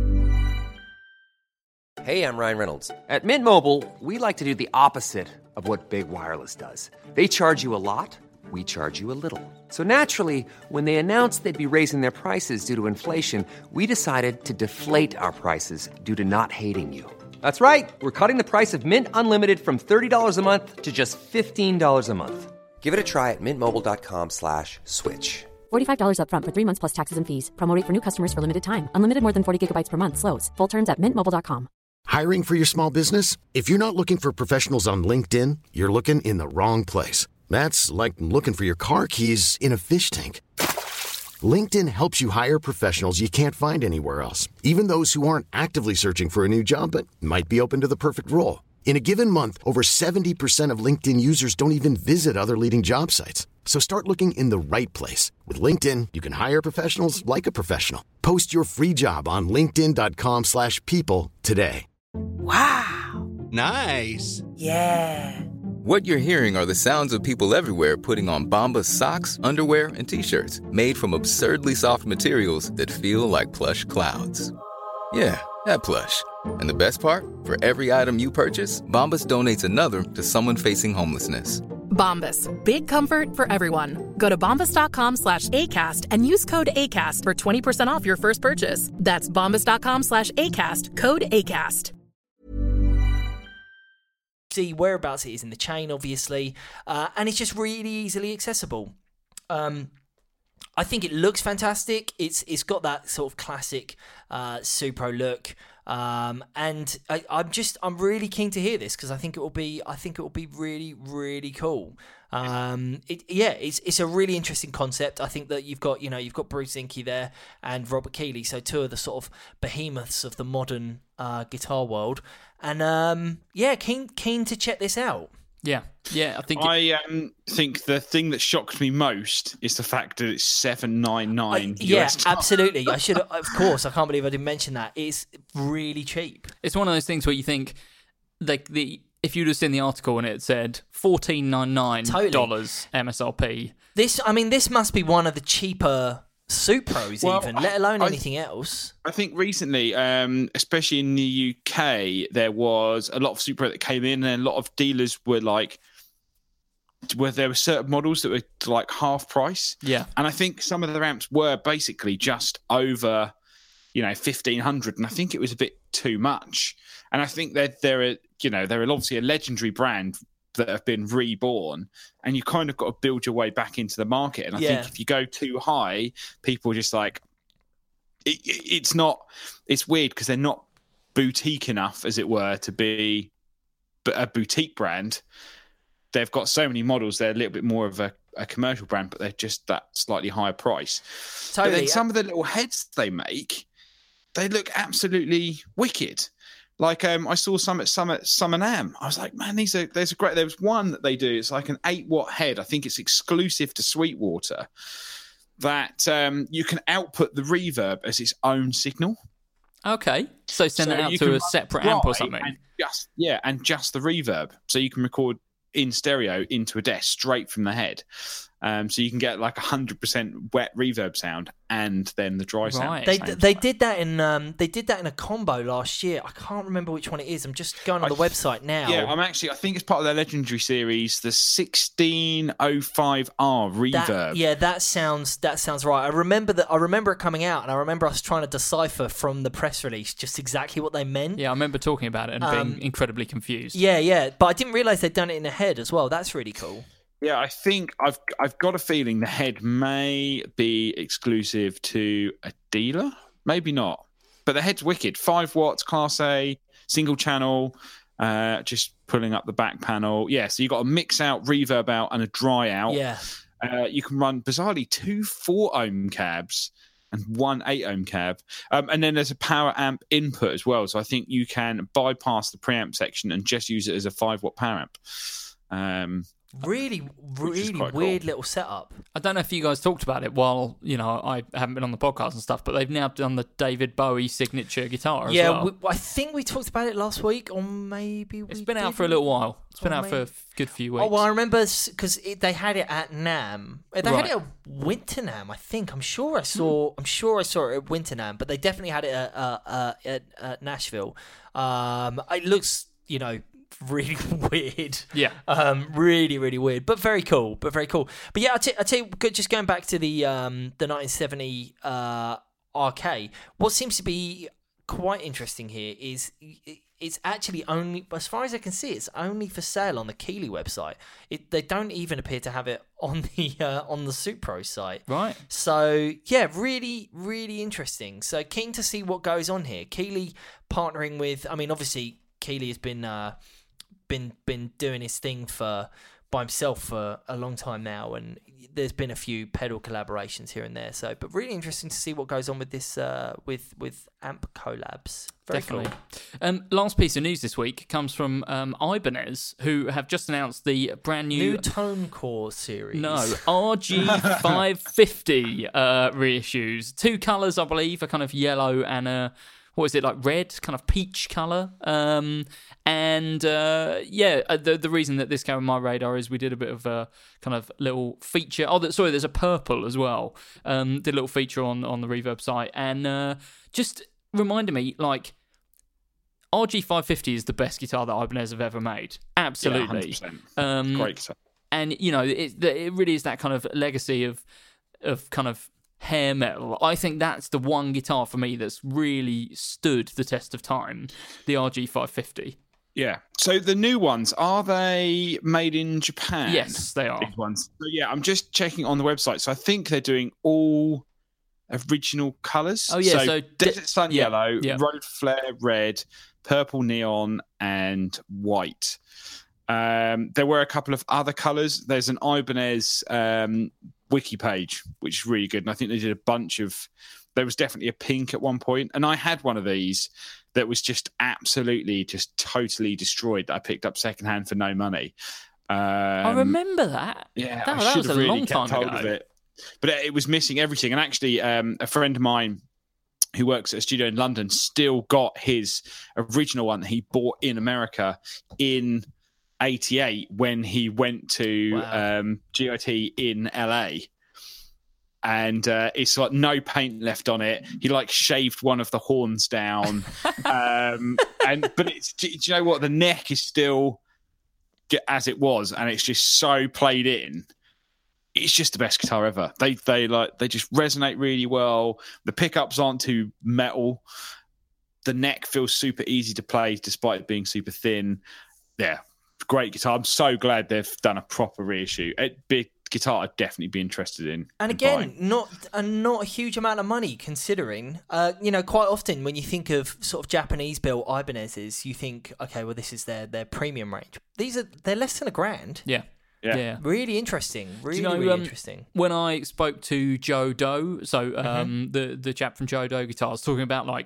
Hey, I'm Ryan Reynolds. At Mint Mobile, we like to do the opposite of what Big Wireless does. They charge you a lot, we charge you a little. So naturally, when they announced they'd be raising their prices due to inflation, we decided to deflate our prices due to not hating you. That's right. We're cutting the price of Mint Unlimited from $30 a month to just $15 a month. Give it a try at mintmobile.com/switch. $45 up front for 3 months plus taxes and fees. Promo rate for new customers for limited time. Unlimited more than 40 gigabytes per month. Slows full terms at mintmobile.com. Hiring for your small business? If you're not looking for professionals on LinkedIn, you're looking in the wrong place. That's like looking for your car keys in a fish tank. LinkedIn helps you hire professionals you can't find anywhere else, even those who aren't actively searching for a new job but might be open to the perfect role. In a given month, over 70% of LinkedIn users don't even visit other leading job sites. So start looking in the right place. With LinkedIn, you can hire professionals like a professional. Post your free job on linkedin.com/people today. Wow. Nice. Yeah. What you're hearing are the sounds of people everywhere putting on Bombas socks, underwear, and T-shirts made from absurdly soft materials that feel like plush clouds. Yeah, that plush. And the best part? For every item you purchase, Bombas donates another to someone facing homelessness. Bombas. Big comfort for everyone. Go to bombas.com/ACAST and use code ACAST for 20% off your first purchase. That's bombas.com/ACAST, code ACAST. See whereabouts it is in the chain, obviously, and it's just really easily accessible. I think it looks fantastic. It's got that sort of classic Supro look, and I'm really keen to hear this, because I think it will be really, really cool. It's a really interesting concept. I think that you've got Bruce Zinke there and Robert Keeley, so two of the sort of behemoths of the modern guitar world, and keen to check this out. Yeah, I think think the thing that shocked me most is the fact that it's $799. Yeah, absolutely. I should, of course. I can't believe I didn't mention that. It's really cheap. It's one of those things where you think, like, if you'd have seen the article and it said $14.99 Totally. MSRP. This must be one of the cheaper Supros, even, let alone anything else. I think recently, especially in the UK, there was a lot of Supro that came in, and a lot of dealers were like, where there were certain models that were like half price. Yeah. And I think some of the amps were basically just over, $1,500, and I think it was a bit too much. And I think that they're obviously a legendary brand that have been reborn, and you kind of got to build your way back into the market. And I think if you go too high, people are just like, it's weird because they're not boutique enough, as it were, to be a boutique brand. They've got so many models, they're a little bit more of a commercial brand, but they're just that slightly higher price. Totally. But then some of the little heads they make, they look absolutely wicked. Like I saw some at Summer NAMM. I was like, man, there's a great. There was one that they do. It's like an 8-watt head. I think it's exclusive to Sweetwater. That you can output the reverb as its own signal. Okay, so send it out to a separate amp or something. And just the reverb, so you can record in stereo into a desk straight from the head. So you can get like 100% wet reverb sound and then the dry sound. They did that in a combo last year. I can't remember which one it is. I'm just going on the website now. Yeah, I think it's part of their legendary series, the 1605R reverb. That sounds right. I remember it coming out, and I remember us trying to decipher from the press release just exactly what they meant. Yeah, I remember talking about it and being incredibly confused. Yeah, but I didn't realise they'd done it in a head as well. That's really cool. Yeah, I think I've got a feeling the head may be exclusive to a dealer. Maybe not. But the head's wicked. 5 watts, Class A, single channel, just pulling up the back panel. Yeah, so you've got a mix out, reverb out, and a dry out. Yeah. You can run, bizarrely, 2 4-ohm cabs and 1 8-ohm cab. And then there's a power amp input as well. So I think you can bypass the preamp section and just use it as a 5-watt power amp. Really weird little setup. I don't know if you guys talked about it while I haven't been on the podcast and stuff, but they've now done the David Bowie signature guitar as well. I think we talked about it last week, or maybe it's been out for a little while. It's been out for a good few weeks. Oh well, I remember because they had it at NAMM. They had it at Winter NAMM. I think. I'm sure I saw it at Winter NAMM, but they definitely had it at Nashville. It looks really weird. Yeah. Really, really weird, but very cool. But yeah, I tell you, just going back to the 1970 RK, what seems to be quite interesting here is it's actually only, as far as I can see, it's only for sale on the Keeley website. They don't even appear to have it on the Supro site. Right. So yeah, really, really interesting. So keen to see what goes on here. Keeley partnering with, obviously Keeley has been doing his thing by himself for a long time now, and there's been a few pedal collaborations here and there. So, but really interesting to see what goes on with this with amp collabs. Very Definitely. Cool. Last piece of news this week comes from Ibanez, who have just announced the brand new Tone Core series. No, RG550 reissues. 2 colours, I believe, a kind of yellow and a, what is it, like red, kind of peach colour. The reason that this came on my radar is we did a bit of a kind of little feature. There's a purple as well. Did a little feature on the Reverb site, and just reminded me, like, RG550 is the best guitar that Ibanez have ever made. Absolutely. Yeah, 100%. Great guitar. And, it really is that kind of legacy of kind of hair metal. I think that's the one guitar for me that's really stood the test of time, the RG550. Yeah. So the new ones, are they made in Japan? Yes, they are. These ones. So yeah, I'm just checking on the website. So I think they're doing all original colours. Oh yeah, so Desert Sun Yellow, Road Flare Red, Purple Neon, and White. There were a couple of other colours. There's an Ibanez wiki page, which is really good. And I think they did a bunch of... There was definitely a pink at one point. And I had one of these that was just absolutely, just totally destroyed that I picked up secondhand for no money. I remember that. Yeah, that should was have a really long kept time hold ago. of it. But it was missing everything. And actually, a friend of mine who works at a studio in London still got his original one that he bought in America in 88 when he went to GIT in LA. And it's like no paint left on it. He like shaved one of the horns down. But it's, do you know what? The neck is still as it was, and it's just so played in. It's just the best guitar ever. They just resonate really well. The pickups aren't too metal. The neck feels super easy to play despite it being super thin. Yeah, great guitar. I'm so glad they've done a proper reissue. Big guitar I'd definitely be interested in. And again, not a huge amount of money considering. Quite often when you think of sort of Japanese built Ibanez's, you think, okay, well this is their premium range. They're less than $1,000. Yeah. Really interesting. Really interesting. When I spoke to Joe Doe, so the chap from Joe Doe Guitars, talking about like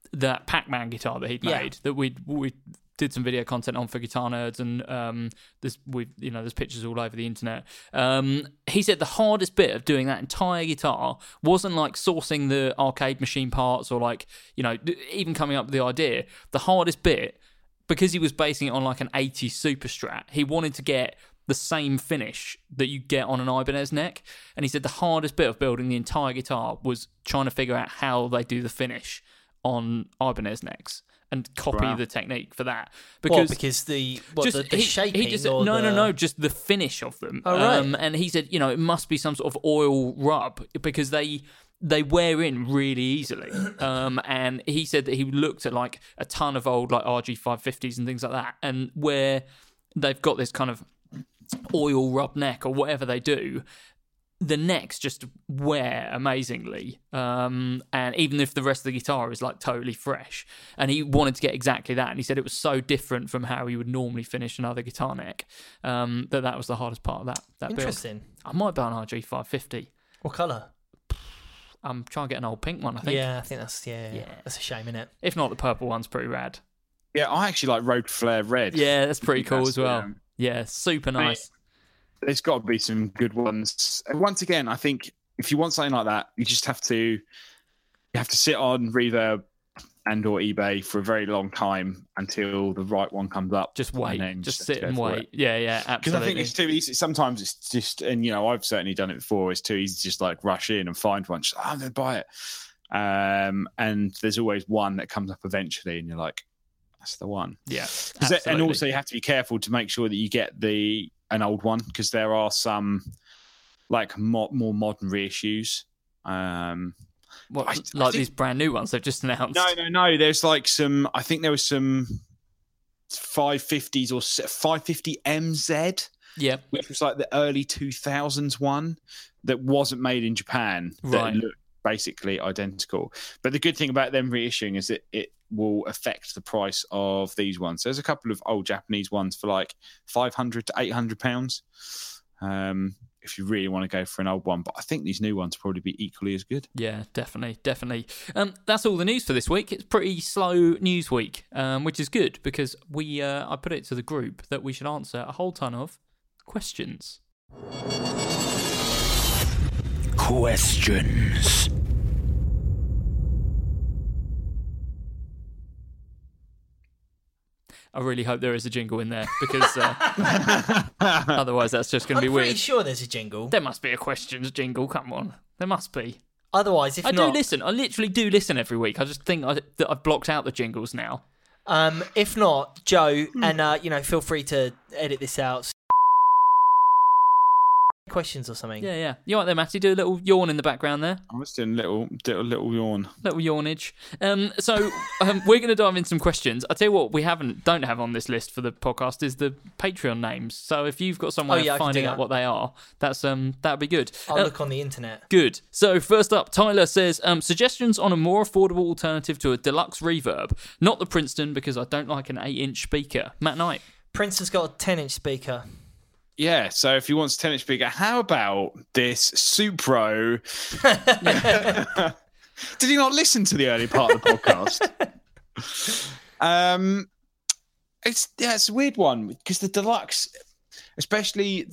that Pac-Man guitar that he'd made that we did some video content on for Guitar Nerds, and there's pictures all over the internet. He said the hardest bit of doing that entire guitar wasn't like sourcing the arcade machine parts or like, you know, even coming up with the idea. The hardest bit, because he was basing it on like an 80s Super Strat, he wanted to get the same finish that you get on an Ibanez neck. And he said the hardest bit of building the entire guitar was trying to figure out how they do the finish on Ibanez necks and copy the technique for that. Because the shaping? No, just the finish of them. Oh, right. And he said, you know, it must be some sort of oil rub because they wear in really easily. And he said that he looked at like a ton of old like RG550s and things like that, and where they've got this kind of oil rub neck or whatever they do, the necks just wear amazingly, and even if the rest of the guitar is like totally fresh, and he wanted to get exactly that, and he said it was so different from how he would normally finish another guitar neck, that was the hardest part of that Interesting. build. I might buy an RG550. What colour? I'm trying to get an old pink one, I think. Yeah, I think that's that's a shame, isn't it? If not, the purple one's pretty rad. Yeah, I actually like Road Flare Red. Yeah, that's pretty cool as well. Yeah, super nice. There's got to be some good ones. And once again, I think if you want something like that, you just have to sit on Reverb and or eBay for a very long time until the right one comes up. Just wait. Just sit and wait. Yeah, absolutely. Because I think it's too easy. Sometimes it's just, and you know, I've certainly done it before. It's too easy to just like rush in and find one. Just, I'm going to buy it. And there's always one that comes up eventually, and you're like, that's the one. Yeah. And also you have to be careful to make sure that you get an old one, because there are some like more modern reissues. These brand new ones they've just announced? No. There's like some. I think there was some 550s or 550 MZ. Yeah, which was like the early 2000s one that wasn't made in Japan. That looked basically identical. But the good thing about them reissuing is that it will affect the price of these ones. So there's a couple of old Japanese ones for like £500 to £800. If you really want to go for an old one. But I think these new ones will probably be equally as good. Yeah, definitely. That's all the news for this week. It's pretty slow news week, which is good because I put it to the group that we should answer a whole ton of questions. Questions. I really hope there is a jingle in there because otherwise that's just going to be weird. I'm pretty sure there's a jingle. There must be a questions jingle. Come on. There must be. Otherwise, if I not... do listen. I literally do listen every week. I just think that I've blocked out the jingles now. If not, Joe, and feel free to edit this out. Questions or something. Yeah. You right there, Matty? Do a little yawn in the background there. I was doing a little yawn. Little yawnage. So we're going to dive in some questions. I tell you what, we don't have on this list for the podcast is the Patreon names. So if you've got some way of finding out what they are, that'd be good. I'll look on the internet. Good. So first up, Tyler says suggestions on a more affordable alternative to a deluxe reverb, not the Princeton because I don't like an 8-inch speaker. Matt Knight. Princeton's got a 10-inch speaker. Yeah, so if you want a 10-inch speaker, how about this Supro? Did you not listen to the early part of the podcast? It's a weird one because the deluxe, especially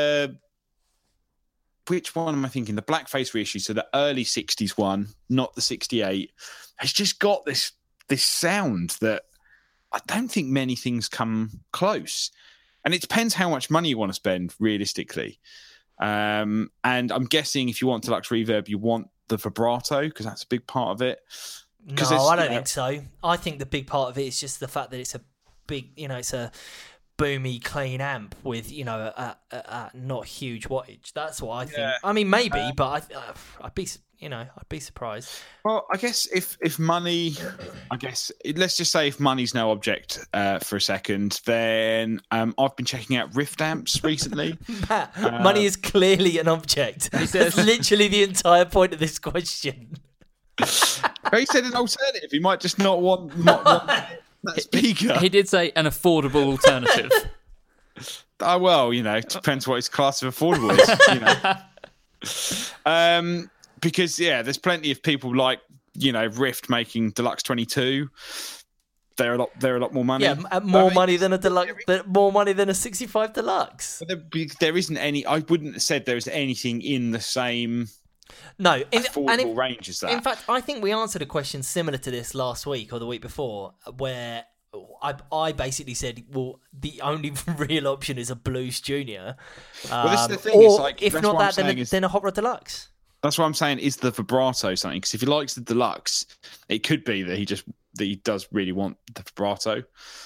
which one am I thinking? The Blackface reissue, so the early 60s one, not the 68, has just got this sound that I don't think many things come close. And it depends how much money you want to spend, realistically. And I'm guessing if you want deluxe reverb, you want the vibrato, because that's a big part of it. No, I don't think so. I think the big part of it is just the fact that it's a big, it's a boomy, clean amp with, a not huge wattage. That's what I think. Yeah. I mean, maybe, but I'd be surprised. Well, I guess if money, let's just say if money's no object for a second, then I've been checking out Rift amps recently. Matt, money is clearly an object. That's literally the entire point of this question. He said an alternative. He might just not want that speaker. He did say an affordable alternative. Oh, well, it depends what his class of affordable is. Because, there's plenty of people like Rift making Deluxe 22. They're a lot more money. Yeah, more money than a deluxe, more money than a 65 Deluxe. There isn't any. I wouldn't have said there was anything in the same affordable range as that. In fact, I think we answered a question similar to this last week or the week before, where I basically said, well, the only real option is a Blues Junior. Well, this is the thing. Or if not that, then a Hot Rod Deluxe. That's what I'm saying. Is the vibrato something? Because if he likes the Deluxe, it could be that he does really want the vibrato,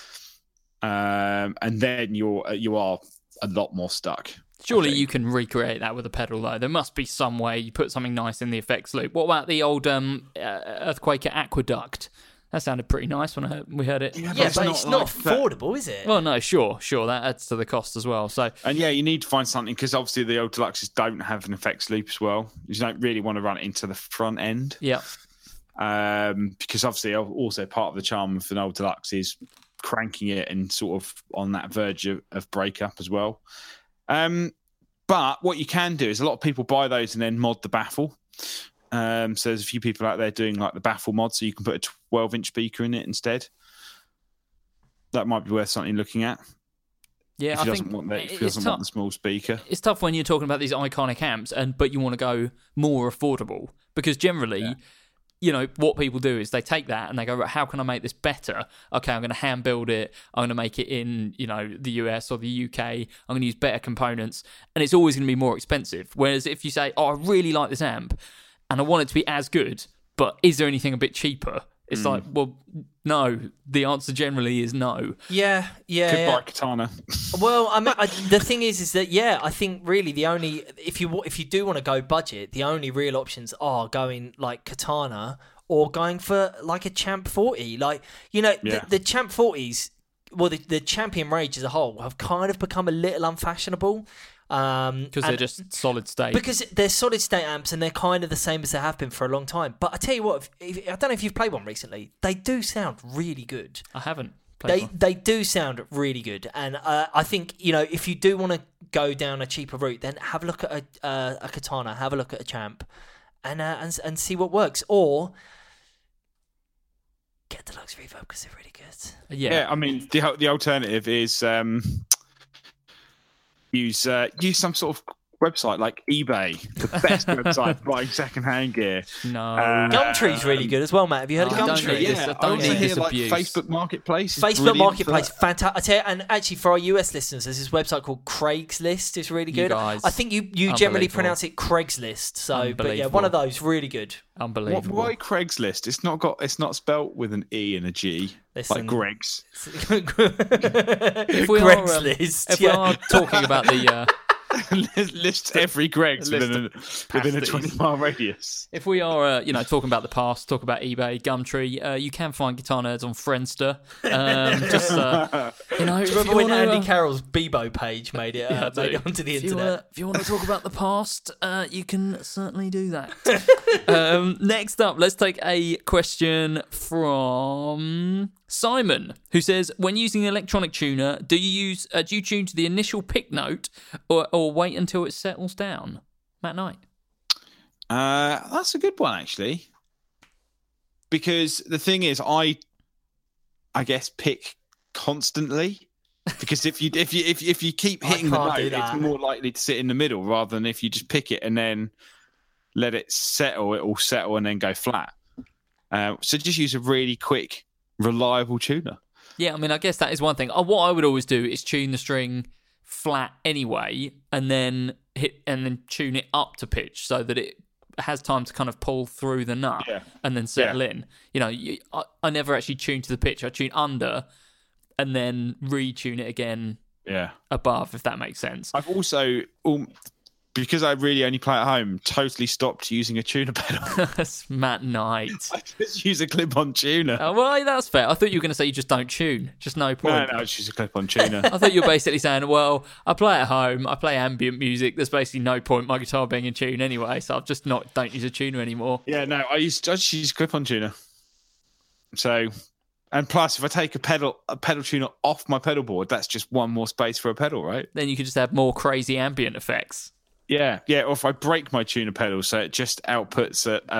and then you are a lot more stuck. Surely you can recreate that with a pedal, though. There must be some way you put something nice in the effects loop. What about the old Earthquaker Aqueduct? That sounded pretty nice when we heard it. Yeah, but it's not affordable, is it? Well, no, sure. That adds to the cost as well. So, and you need to find something, because obviously the old Deluxes don't have an effects loop as well. You don't really want to run it into the front end. Yeah. Because obviously also part of the charm of an old Deluxe is cranking it and sort of on that verge of breakup as well. But what you can do is a lot of people buy those and then mod the baffle. So there's a few people out there doing like the baffle mod, so you can put a 12-inch speaker in it instead. That might be worth something looking at. Yeah, if he doesn't want the small speaker. It's tough when you're talking about these iconic amps, but you want to go more affordable, because generally, what people do is they take that and they go, how can I make this better? Okay, I'm going to hand build it. I'm going to make it in, the US or the UK. I'm going to use better components, and it's always going to be more expensive. Whereas if you say, I really like this amp and I want it to be as good, but is there anything a bit cheaper? It's like, well, no. The answer generally is no. Yeah. Goodbye, Katana. Well, the thing is that I think really the only, if you do want to go budget, the only real options are going like Katana or going for like a Champ 40. Like the Champ 40s, well, the Champion Rage as a whole have kind of become a little unfashionable. Because they're just solid state. Because they're solid state amps and they're kind of the same as they have been for a long time. But I tell you what, I don't know if you've played one recently. They do sound really good. I haven't played one. They do sound really good, and I think if you do want to go down a cheaper route, then have a look at a Katana, have a look at a Champ, and see what works, or get Deluxe Reverb because they're really good. Yeah. I mean the alternative is. Use some sort of website like eBay, the best website for buying second-hand gear. No, Gumtree's really good as well, Matt. Have you heard of Gumtree? I also hear like Facebook Marketplace. Facebook Marketplace, fantastic. I tell you, and actually for our US listeners, there's this website called Craigslist. It's really good. I think you generally pronounce it Craigslist. So, but yeah, one of those really good. Unbelievable. Why Craigslist? It's not spelt with an E and a G. Like Greg's. If we are talking about the lists every Greg's within a 20-mile radius. If we are talking about the past, talk about eBay, Gumtree, you can find Guitar Nerds on Friendster. Remember when Andy Carroll's Bebo page made it onto the internet? If you want to talk about the past, you can certainly do that. Next up, let's take a question from Simon, who says, when using an electronic tuner, do you tune to the initial pick note or wait until it settles down? Matt Knight. That's a good one, actually. Because the thing is, I guess pick constantly. Because if you keep hitting the note, it's more likely to sit in the middle rather than if you just pick it and then let it settle. It will settle and then go flat. So just use a really quick, reliable tuner. Yeah, I mean, I guess that is one thing. What I would always do is tune the string flat anyway, and then tune it up to pitch so that it has time to kind of pull through the nut and then settle in. I never actually tune to the pitch. I tune under and then retune it again above, if that makes sense. I've also, because I really only play at home, totally stopped using a tuner pedal. That's Matt Knight. I just use a clip-on tuner. Oh, well, that's fair. I thought you were going to say you just don't tune. Just no point. No, I just use a clip-on tuner. I thought you were basically saying, well, I play at home, I play ambient music, there's basically no point my guitar being in tune anyway, so I've just don't use a tuner anymore. Yeah, no, I just use a clip-on tuner. So... And plus, if I take a pedal tuner off my pedal board, that's just one more space for a pedal, right? Then you could just have more crazy ambient effects. Yeah. Or if I break my tuner pedal, so it just outputs a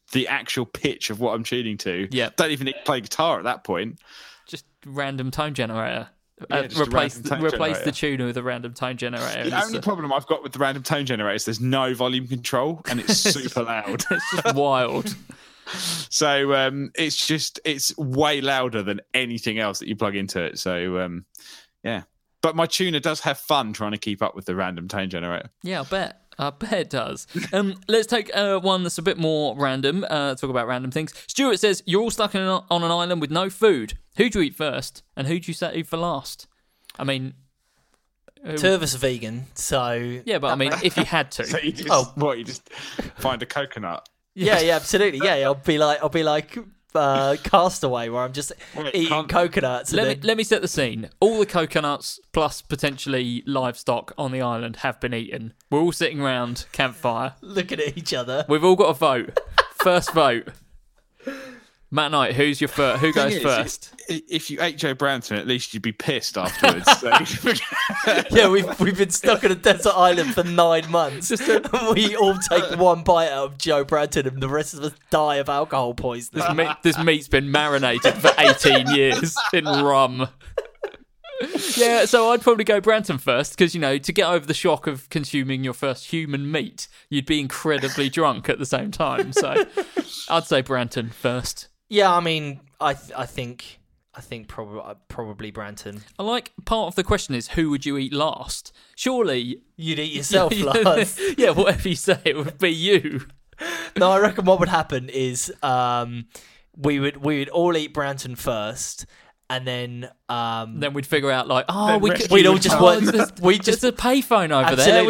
the actual pitch of what I'm tuning to. Yeah. Don't even need to play guitar at that point. Just random tone generator. Yeah, just a replace random tone replace generator. the tuner with a random tone generator. The only problem I've got with the random tone generator is there's no volume control and it's super loud. It's just wild. So it's way louder than anything else that you plug into it. So yeah. But my tuner does have fun trying to keep up with the random tone generator. Yeah, I bet it does. Let's take one that's a bit more random. Talk about random things. Stuart says, you're all stuck on an island with no food. Who do you eat first? And who do you save for last? I mean... Two of us are vegan, so... Yeah, but I mean, if you had to. So you just, you just find a coconut? Yeah, absolutely. Yeah, I'll be like Castaway, where I'm just eating coconuts. Let me set the scene. All the coconuts plus potentially livestock on the island have been eaten. We're all sitting around campfire, looking at each other. We've all got a vote. First vote. Matt Knight, who's your first? Who goes first? If you ate Joe Branton, at least you'd be pissed afterwards. Yeah, we've been stuck on a desert island for 9 months. We all take one bite out of Joe Branton, and the rest of us die of alcohol poisoning. This meat's been marinated for 18 years in rum. Yeah, so I'd probably go Branton first because, to get over the shock of consuming your first human meat, you'd be incredibly drunk at the same time. So I'd say Branton first. Yeah, I mean, I think probably Branton. I like part of the question is who would you eat last? Surely you'd eat yourself last. Yeah, whatever you say, it would be you. No, I reckon what would happen is we would all eat Branton first. And then we'd figure out we'd all just work. There's a payphone over there.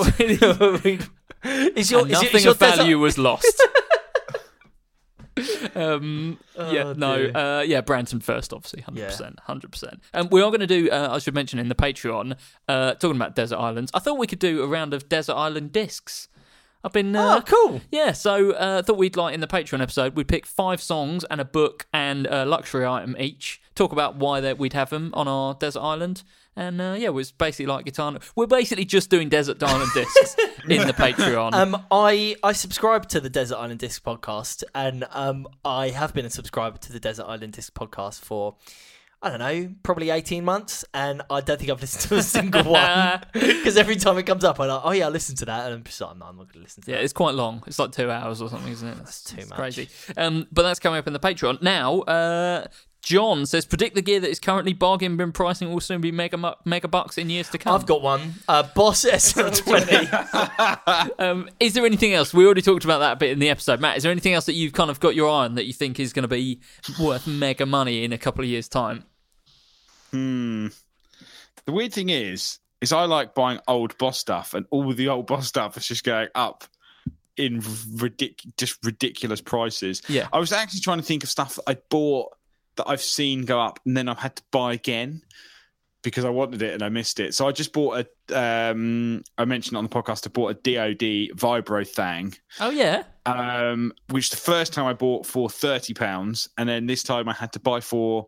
Nothing of value was lost. Branton first, obviously, 100%. And we are going to do, I should mention in the Patreon, talking about desert islands. I thought we could do a round of desert island discs. I've been cool. Yeah, so I thought we'd in the Patreon episode, we'd pick 5 songs and a book and a luxury item each. Talk about why we'd have them on our desert island. And it was basically like guitar. We're basically just doing desert island discs in the Patreon. I subscribe to the Desert Island Disc podcast, and I have been a subscriber to the Desert Island Disc podcast for, I don't know, probably 18 months, and I don't think I've listened to a single one. Because every time it comes up, I'm like, oh yeah, I'll listen to that. And I'm just like, no, I'm not going to listen to that. Yeah, it's quite long. It's like 2 hours or something, isn't it? That's too much. Crazy. But that's coming up in the Patreon. Now, John says, predict the gear that is currently bargain bin pricing will soon be mega bucks in years to come. I've got one. Boss SM20. Is there anything else? We already talked about that a bit in the episode. Matt, is there anything else that you've kind of got your eye on that you think is going to be worth mega money in a couple of years' time? The weird thing is I like buying old Boss stuff, and all the old Boss stuff is just going up in ridiculous prices. Yeah. I was actually trying to think of stuff that I bought that I've seen go up, and then I've had to buy again because I wanted it and I missed it. So I just bought I mentioned on the podcast, I bought a DOD Vibro Thang. Oh, yeah. Which the first time I bought for £30, and then this time I had to buy for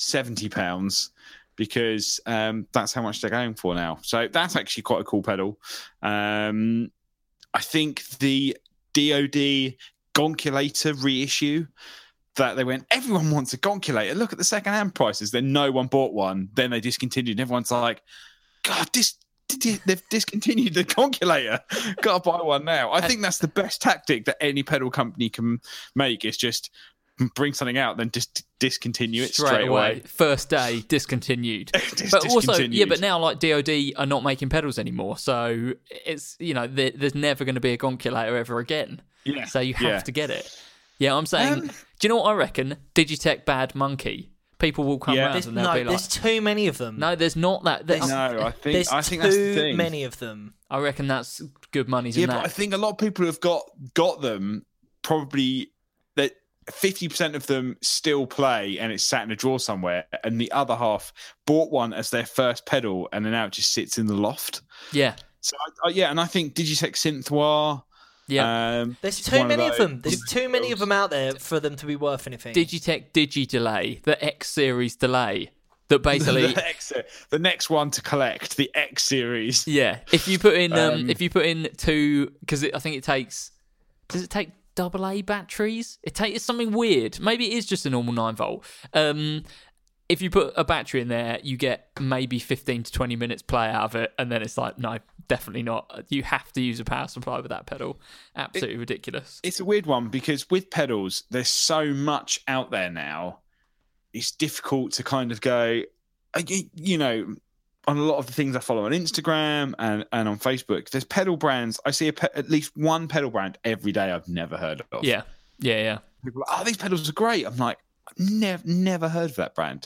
£70 because that's how much they're going for now. So that's actually quite a cool pedal. I think the DOD Gonculator reissue, that they went, everyone wants a Gonculator. Look at the second-hand prices. Then no one bought one. Then they discontinued. And everyone's like, God, they've discontinued the Gonculator. Got to buy one now. I think that's the best tactic that any pedal company can make, is just bring something out, then just discontinue it straight away. First day, discontinued. But now DOD are not making pedals anymore. So it's, there's never going to be a Gonculator ever again. Yeah. So you have to get it. Yeah, I'm saying, do you know what I reckon? Digitech Bad Monkey. People will come around and they'll be like... there's too many of them. No, there's not that. I think that's the thing. Too many of them. I reckon that's good money. Yeah, but I think a lot of people who have got them, probably that 50% of them still play and it's sat in a drawer somewhere, and the other half bought one as their first pedal and then now it just sits in the loft. Yeah. So, and I think Digitech Synthwire... Yeah, there's too many of them. There's too many of them out there for them to be worth anything. Digitech Digi-Delay, the X series delay, that basically the next one to collect, the X series. Yeah, if you put in 2, because I think it takes. Does it take AA batteries. It's something weird. Maybe it is just a normal 9-volt. If you put a battery in there, you get maybe 15 to 20 minutes play out of it, and then it's like, no, definitely not. You have to use a power supply with that pedal. Absolutely ridiculous. It's a weird one because with pedals, there's so much out there now. It's difficult to kind of go, you know, on a lot of the things I follow on Instagram and on Facebook, there's pedal brands. I see at least one pedal brand every day I've never heard of. Yeah. People are like, oh, these pedals are great. I'm like, never heard of that brand.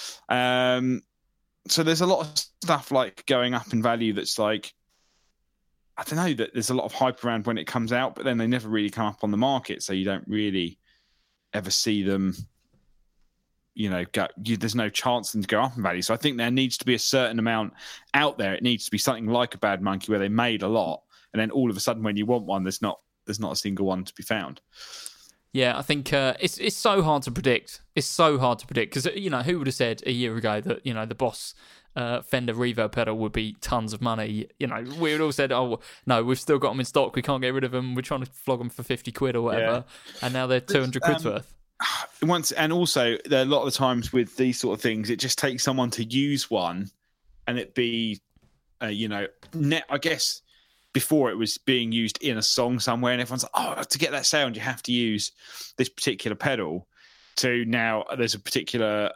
So there's a lot of stuff like going up in value that's like, I don't know, that there's a lot of hype around when it comes out, but then they never really come up on the market, so you don't really ever see them, you know, there's no chance for them to go up in value. So I think there needs to be a certain amount out there. It needs to be something like a Bad Monkey where they made a lot, and then all of a sudden when you want one, there's not a single one to be found. Yeah, I think it's so hard to predict. It's so hard to predict because, you know, who would have said a year ago that, you know, the Boss Fender Reverb pedal would be tons of money? You know, we would all said, oh, no, we've still got them in stock. We can't get rid of them. We're trying to flog them for 50 quid or whatever. Yeah. And now they're 200 quid's worth. And also, a lot of the times with these sort of things, it just takes someone to use one and it be, you know, I guess... Before it was being used in a song somewhere, and everyone's like, oh, to get that sound, you have to use this particular pedal. To now, there's a particular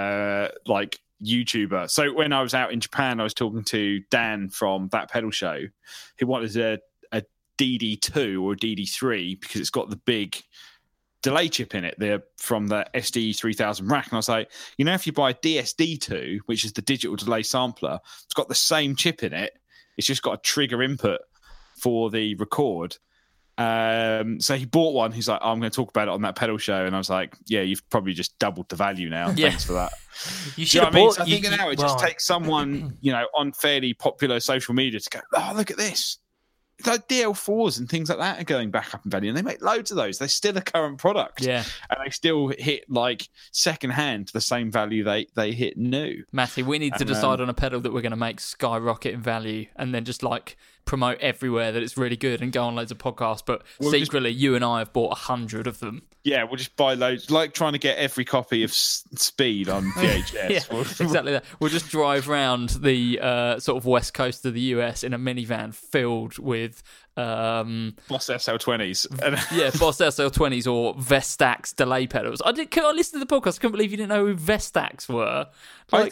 like YouTuber. So when I was out in Japan, I was talking to Dan from That Pedal Show, who wanted a DD2 or a DD3 because it's got the big delay chip in it. They're from the SD3000 rack. And I was like, you know, if you buy a DSD2, which is the digital delay sampler, it's got the same chip in it. It's just got a trigger input for the record. So he bought one. He's like, oh, I'm going to talk about it on That Pedal Show. And I was like, yeah, you've probably just doubled the value now. Yeah. Thanks for that. You should have bought... So I think now it just takes someone, you know, on fairly popular social media to go, oh, look at this. Like DL4s and things like that are going back up in value, and they make loads of those. They're still a current product. Yeah. And they still hit, like, second-hand the same value they hit new. Matty, we need to decide on a pedal that we're going to make skyrocket in value and then just, like, promote everywhere that it's really good and go on loads of podcasts. But secretly, you and I have bought 100 of them. Yeah, we'll just buy loads, like trying to get every copy of Speed on VHS. Yeah, exactly that. We'll just drive around the sort of west coast of the US in a minivan filled with Boss SL20s. Yeah, Boss SL20s or Vestax delay pedals. I listened to the podcast. I couldn't believe you didn't know who Vestax were. Like,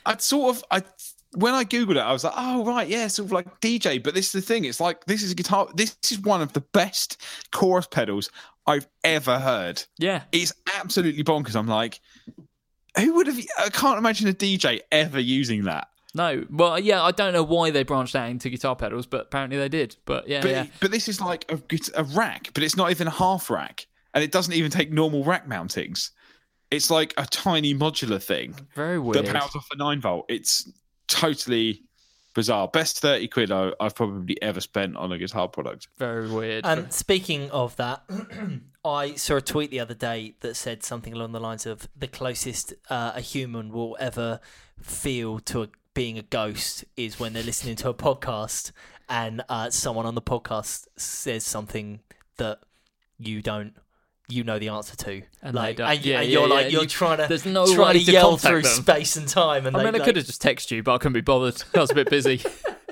when I Googled it, I was like, oh, right, yeah, sort of like DJ. But this is the thing. It's like, this is a guitar. This is one of the best chorus pedals I've ever heard. Yeah. It's absolutely bonkers. I'm like, who would have... I can't imagine a DJ ever using that. No. Well, yeah, I don't know why they branched out into guitar pedals, but apparently they did. But But this is like a rack, but it's not even a half rack. And it doesn't even take normal rack mountings. It's like a tiny modular thing. Very weird. That powers off a 9-volt. It's totally bizarre. Best 30 quid I've probably ever spent on a guitar product. Very weird. And speaking of that, I saw a tweet the other day that said something along the lines of the closest a human will ever feel to being a ghost is when they're listening to a podcast and someone on the podcast says something that you know the answer to, and you're trying to way to yell through them. space and time. And I could have just texted you, but I couldn't be bothered. I was a bit busy.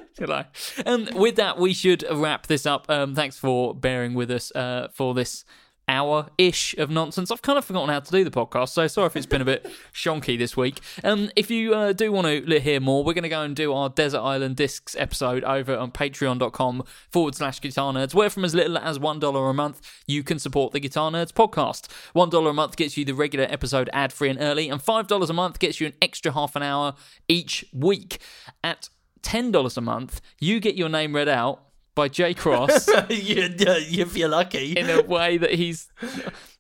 With that, we should wrap this up. Thanks for bearing with us for this hour-ish of nonsense. I've kind of forgotten how to do the podcast, so sorry if it's been a bit shonky this week. If you do want to hear more, we're going to go and do our Desert Island Discs episode over on patreon.com/Guitar Nerds, where from as little as $1 a month, you can support the Guitar Nerds podcast. $1 a month gets you the regular episode ad-free and early, and $5 a month gets you an extra half an hour each week. At $10 a month, you get your name read out by Jay Cross if you're lucky, in a way that he's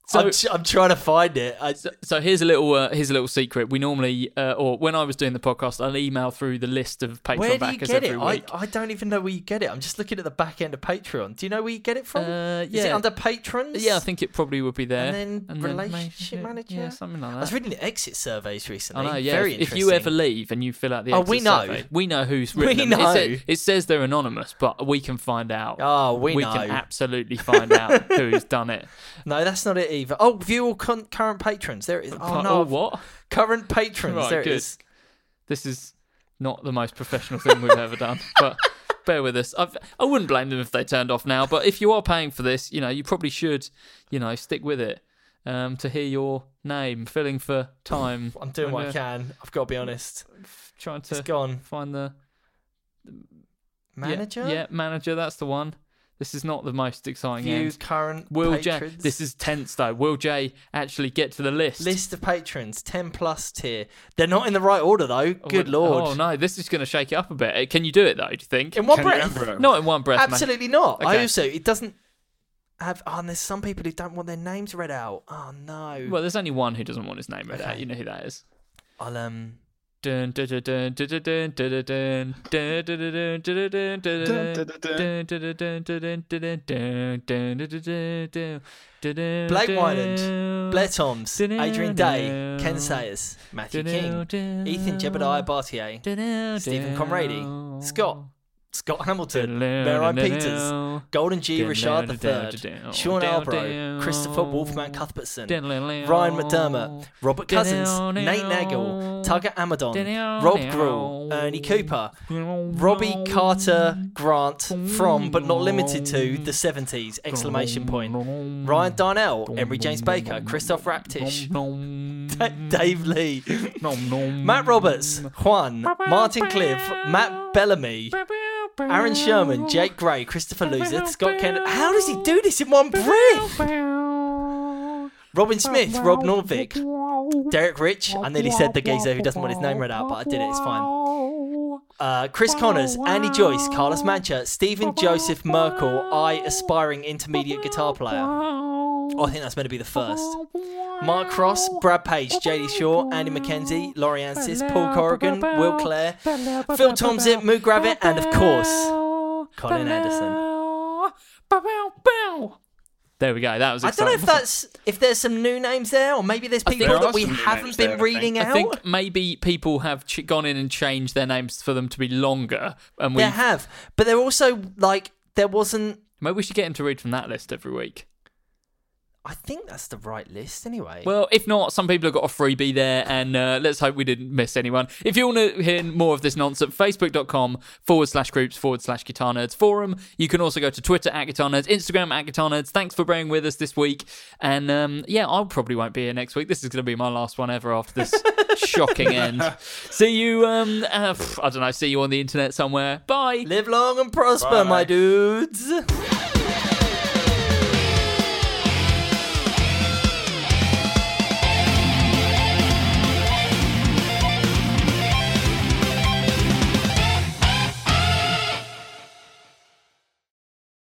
So I'm trying to find it. So here's a little secret. We normally, or when I was doing the podcast, I'll email through the list of Patreon where do you backers get every it? week. I don't even know where you get it. I'm just looking at the back end of Patreon. Do you know where you get it from? Is it yeah. under patrons? Yeah, I think it probably would be there. And then relationship manager? Yeah, something like that. I was reading the exit surveys recently. I know, yeah. Very If interesting. you ever leave and you fill out the exit we know. survey, we know who's written We them. know. It says they're anonymous, but we can find out. Oh, we know. can absolutely find out who's done it. No, that's not it either. Oh, view all current patrons. There it is. Oh, no. What? Current patrons. Right, there good. it is. This is not the most professional thing we've ever done, but bear with us. I wouldn't blame them if they turned off now, but if you are paying for this, you probably should, stick with it to hear your name, filling for time. I'm doing what I can. I've got to be honest. Trying to It's gone. find the Manager? Yeah, manager, that's the one. This is not the most exciting View end. current Will patrons. J, this is tense though. Will J actually get to the list? List of patrons, 10 plus tier. They're not in the right order though. Good lord. Oh no, this is going to shake it up a bit. Can you do it though? Do you think? In one Can you breath? remember it? Not in one breath. Absolutely not. I Okay. also, it doesn't have. Oh, and there's some people who don't want their names read out. Oh no. Well, there's only one who doesn't want his name read Okay. out. You know who that is. I'll Dun, dun, dun, dun, dun, dun, dun, dun, dun, dun, dun, dun, dun, dun, dun, dun, dun, Blake dun, Wyland, Blair Toms, Adrian Day, Ken Sayers, Matthew King, Ethan Jebediah Bartier, Stephen Conrady, Scott Hamilton, Mary Peters, Golden G. Rashad III, Sean Albro, Christopher Wolfman Cuthbertson, Ryan McDermott, Robert Cousins, Nate Nagel, Tugger Amadon, Rob Gruhl, Ernie Cooper, Robbie Carter Grant from, but not limited to, the 70s, exclamation point, Ryan Darnell, Emery James Baker, Christoph Raptish, Dave Lee, Matt Roberts, Juan, Martin Cliff, Matt Bellamy, Aaron Sherman, Jake Gray, Christopher Loser, Scott Kennedy. How does he do this in one breath? Robin Smith, Rob Norvik, Derek Rich. I nearly said the geezer who doesn't want his name read out, but I did it. It's fine. Chris Connors, Andy Joyce, Carlos Mancha, Stephen Joseph Merkel, aspiring intermediate guitar player. Oh, I think that's meant to be the first. Mark Cross, Brad Page, JD Shaw, Andy McKenzie, Laurie Ansis, Paul Corrigan, Will Clare, Phil Tomzit, Moo Gravitt, and of course, Colin Anderson. There we go. That was I exciting. don't know if there's some new names there, or maybe there's people there that are we some new haven't names been there, I reading think. out. I think maybe people have gone in and changed their names for them to be longer, and They have, but they're also like there wasn't. maybe we should get him to read from that list every week. I think that's the right list anyway. Well, if not, some people have got a freebie there, and let's hope we didn't miss anyone. If you want to hear more of this nonsense, facebook.com/groups/Guitar Nerds forum. You can also go to Twitter @Guitar Nerds, Instagram @Guitar Nerds. Thanks for bearing with us this week. And I probably won't be here next week. This is going to be my last one ever after this shocking end. See you, I don't know, see you on the internet somewhere. Bye. Live long and prosper, Bye. my dudes.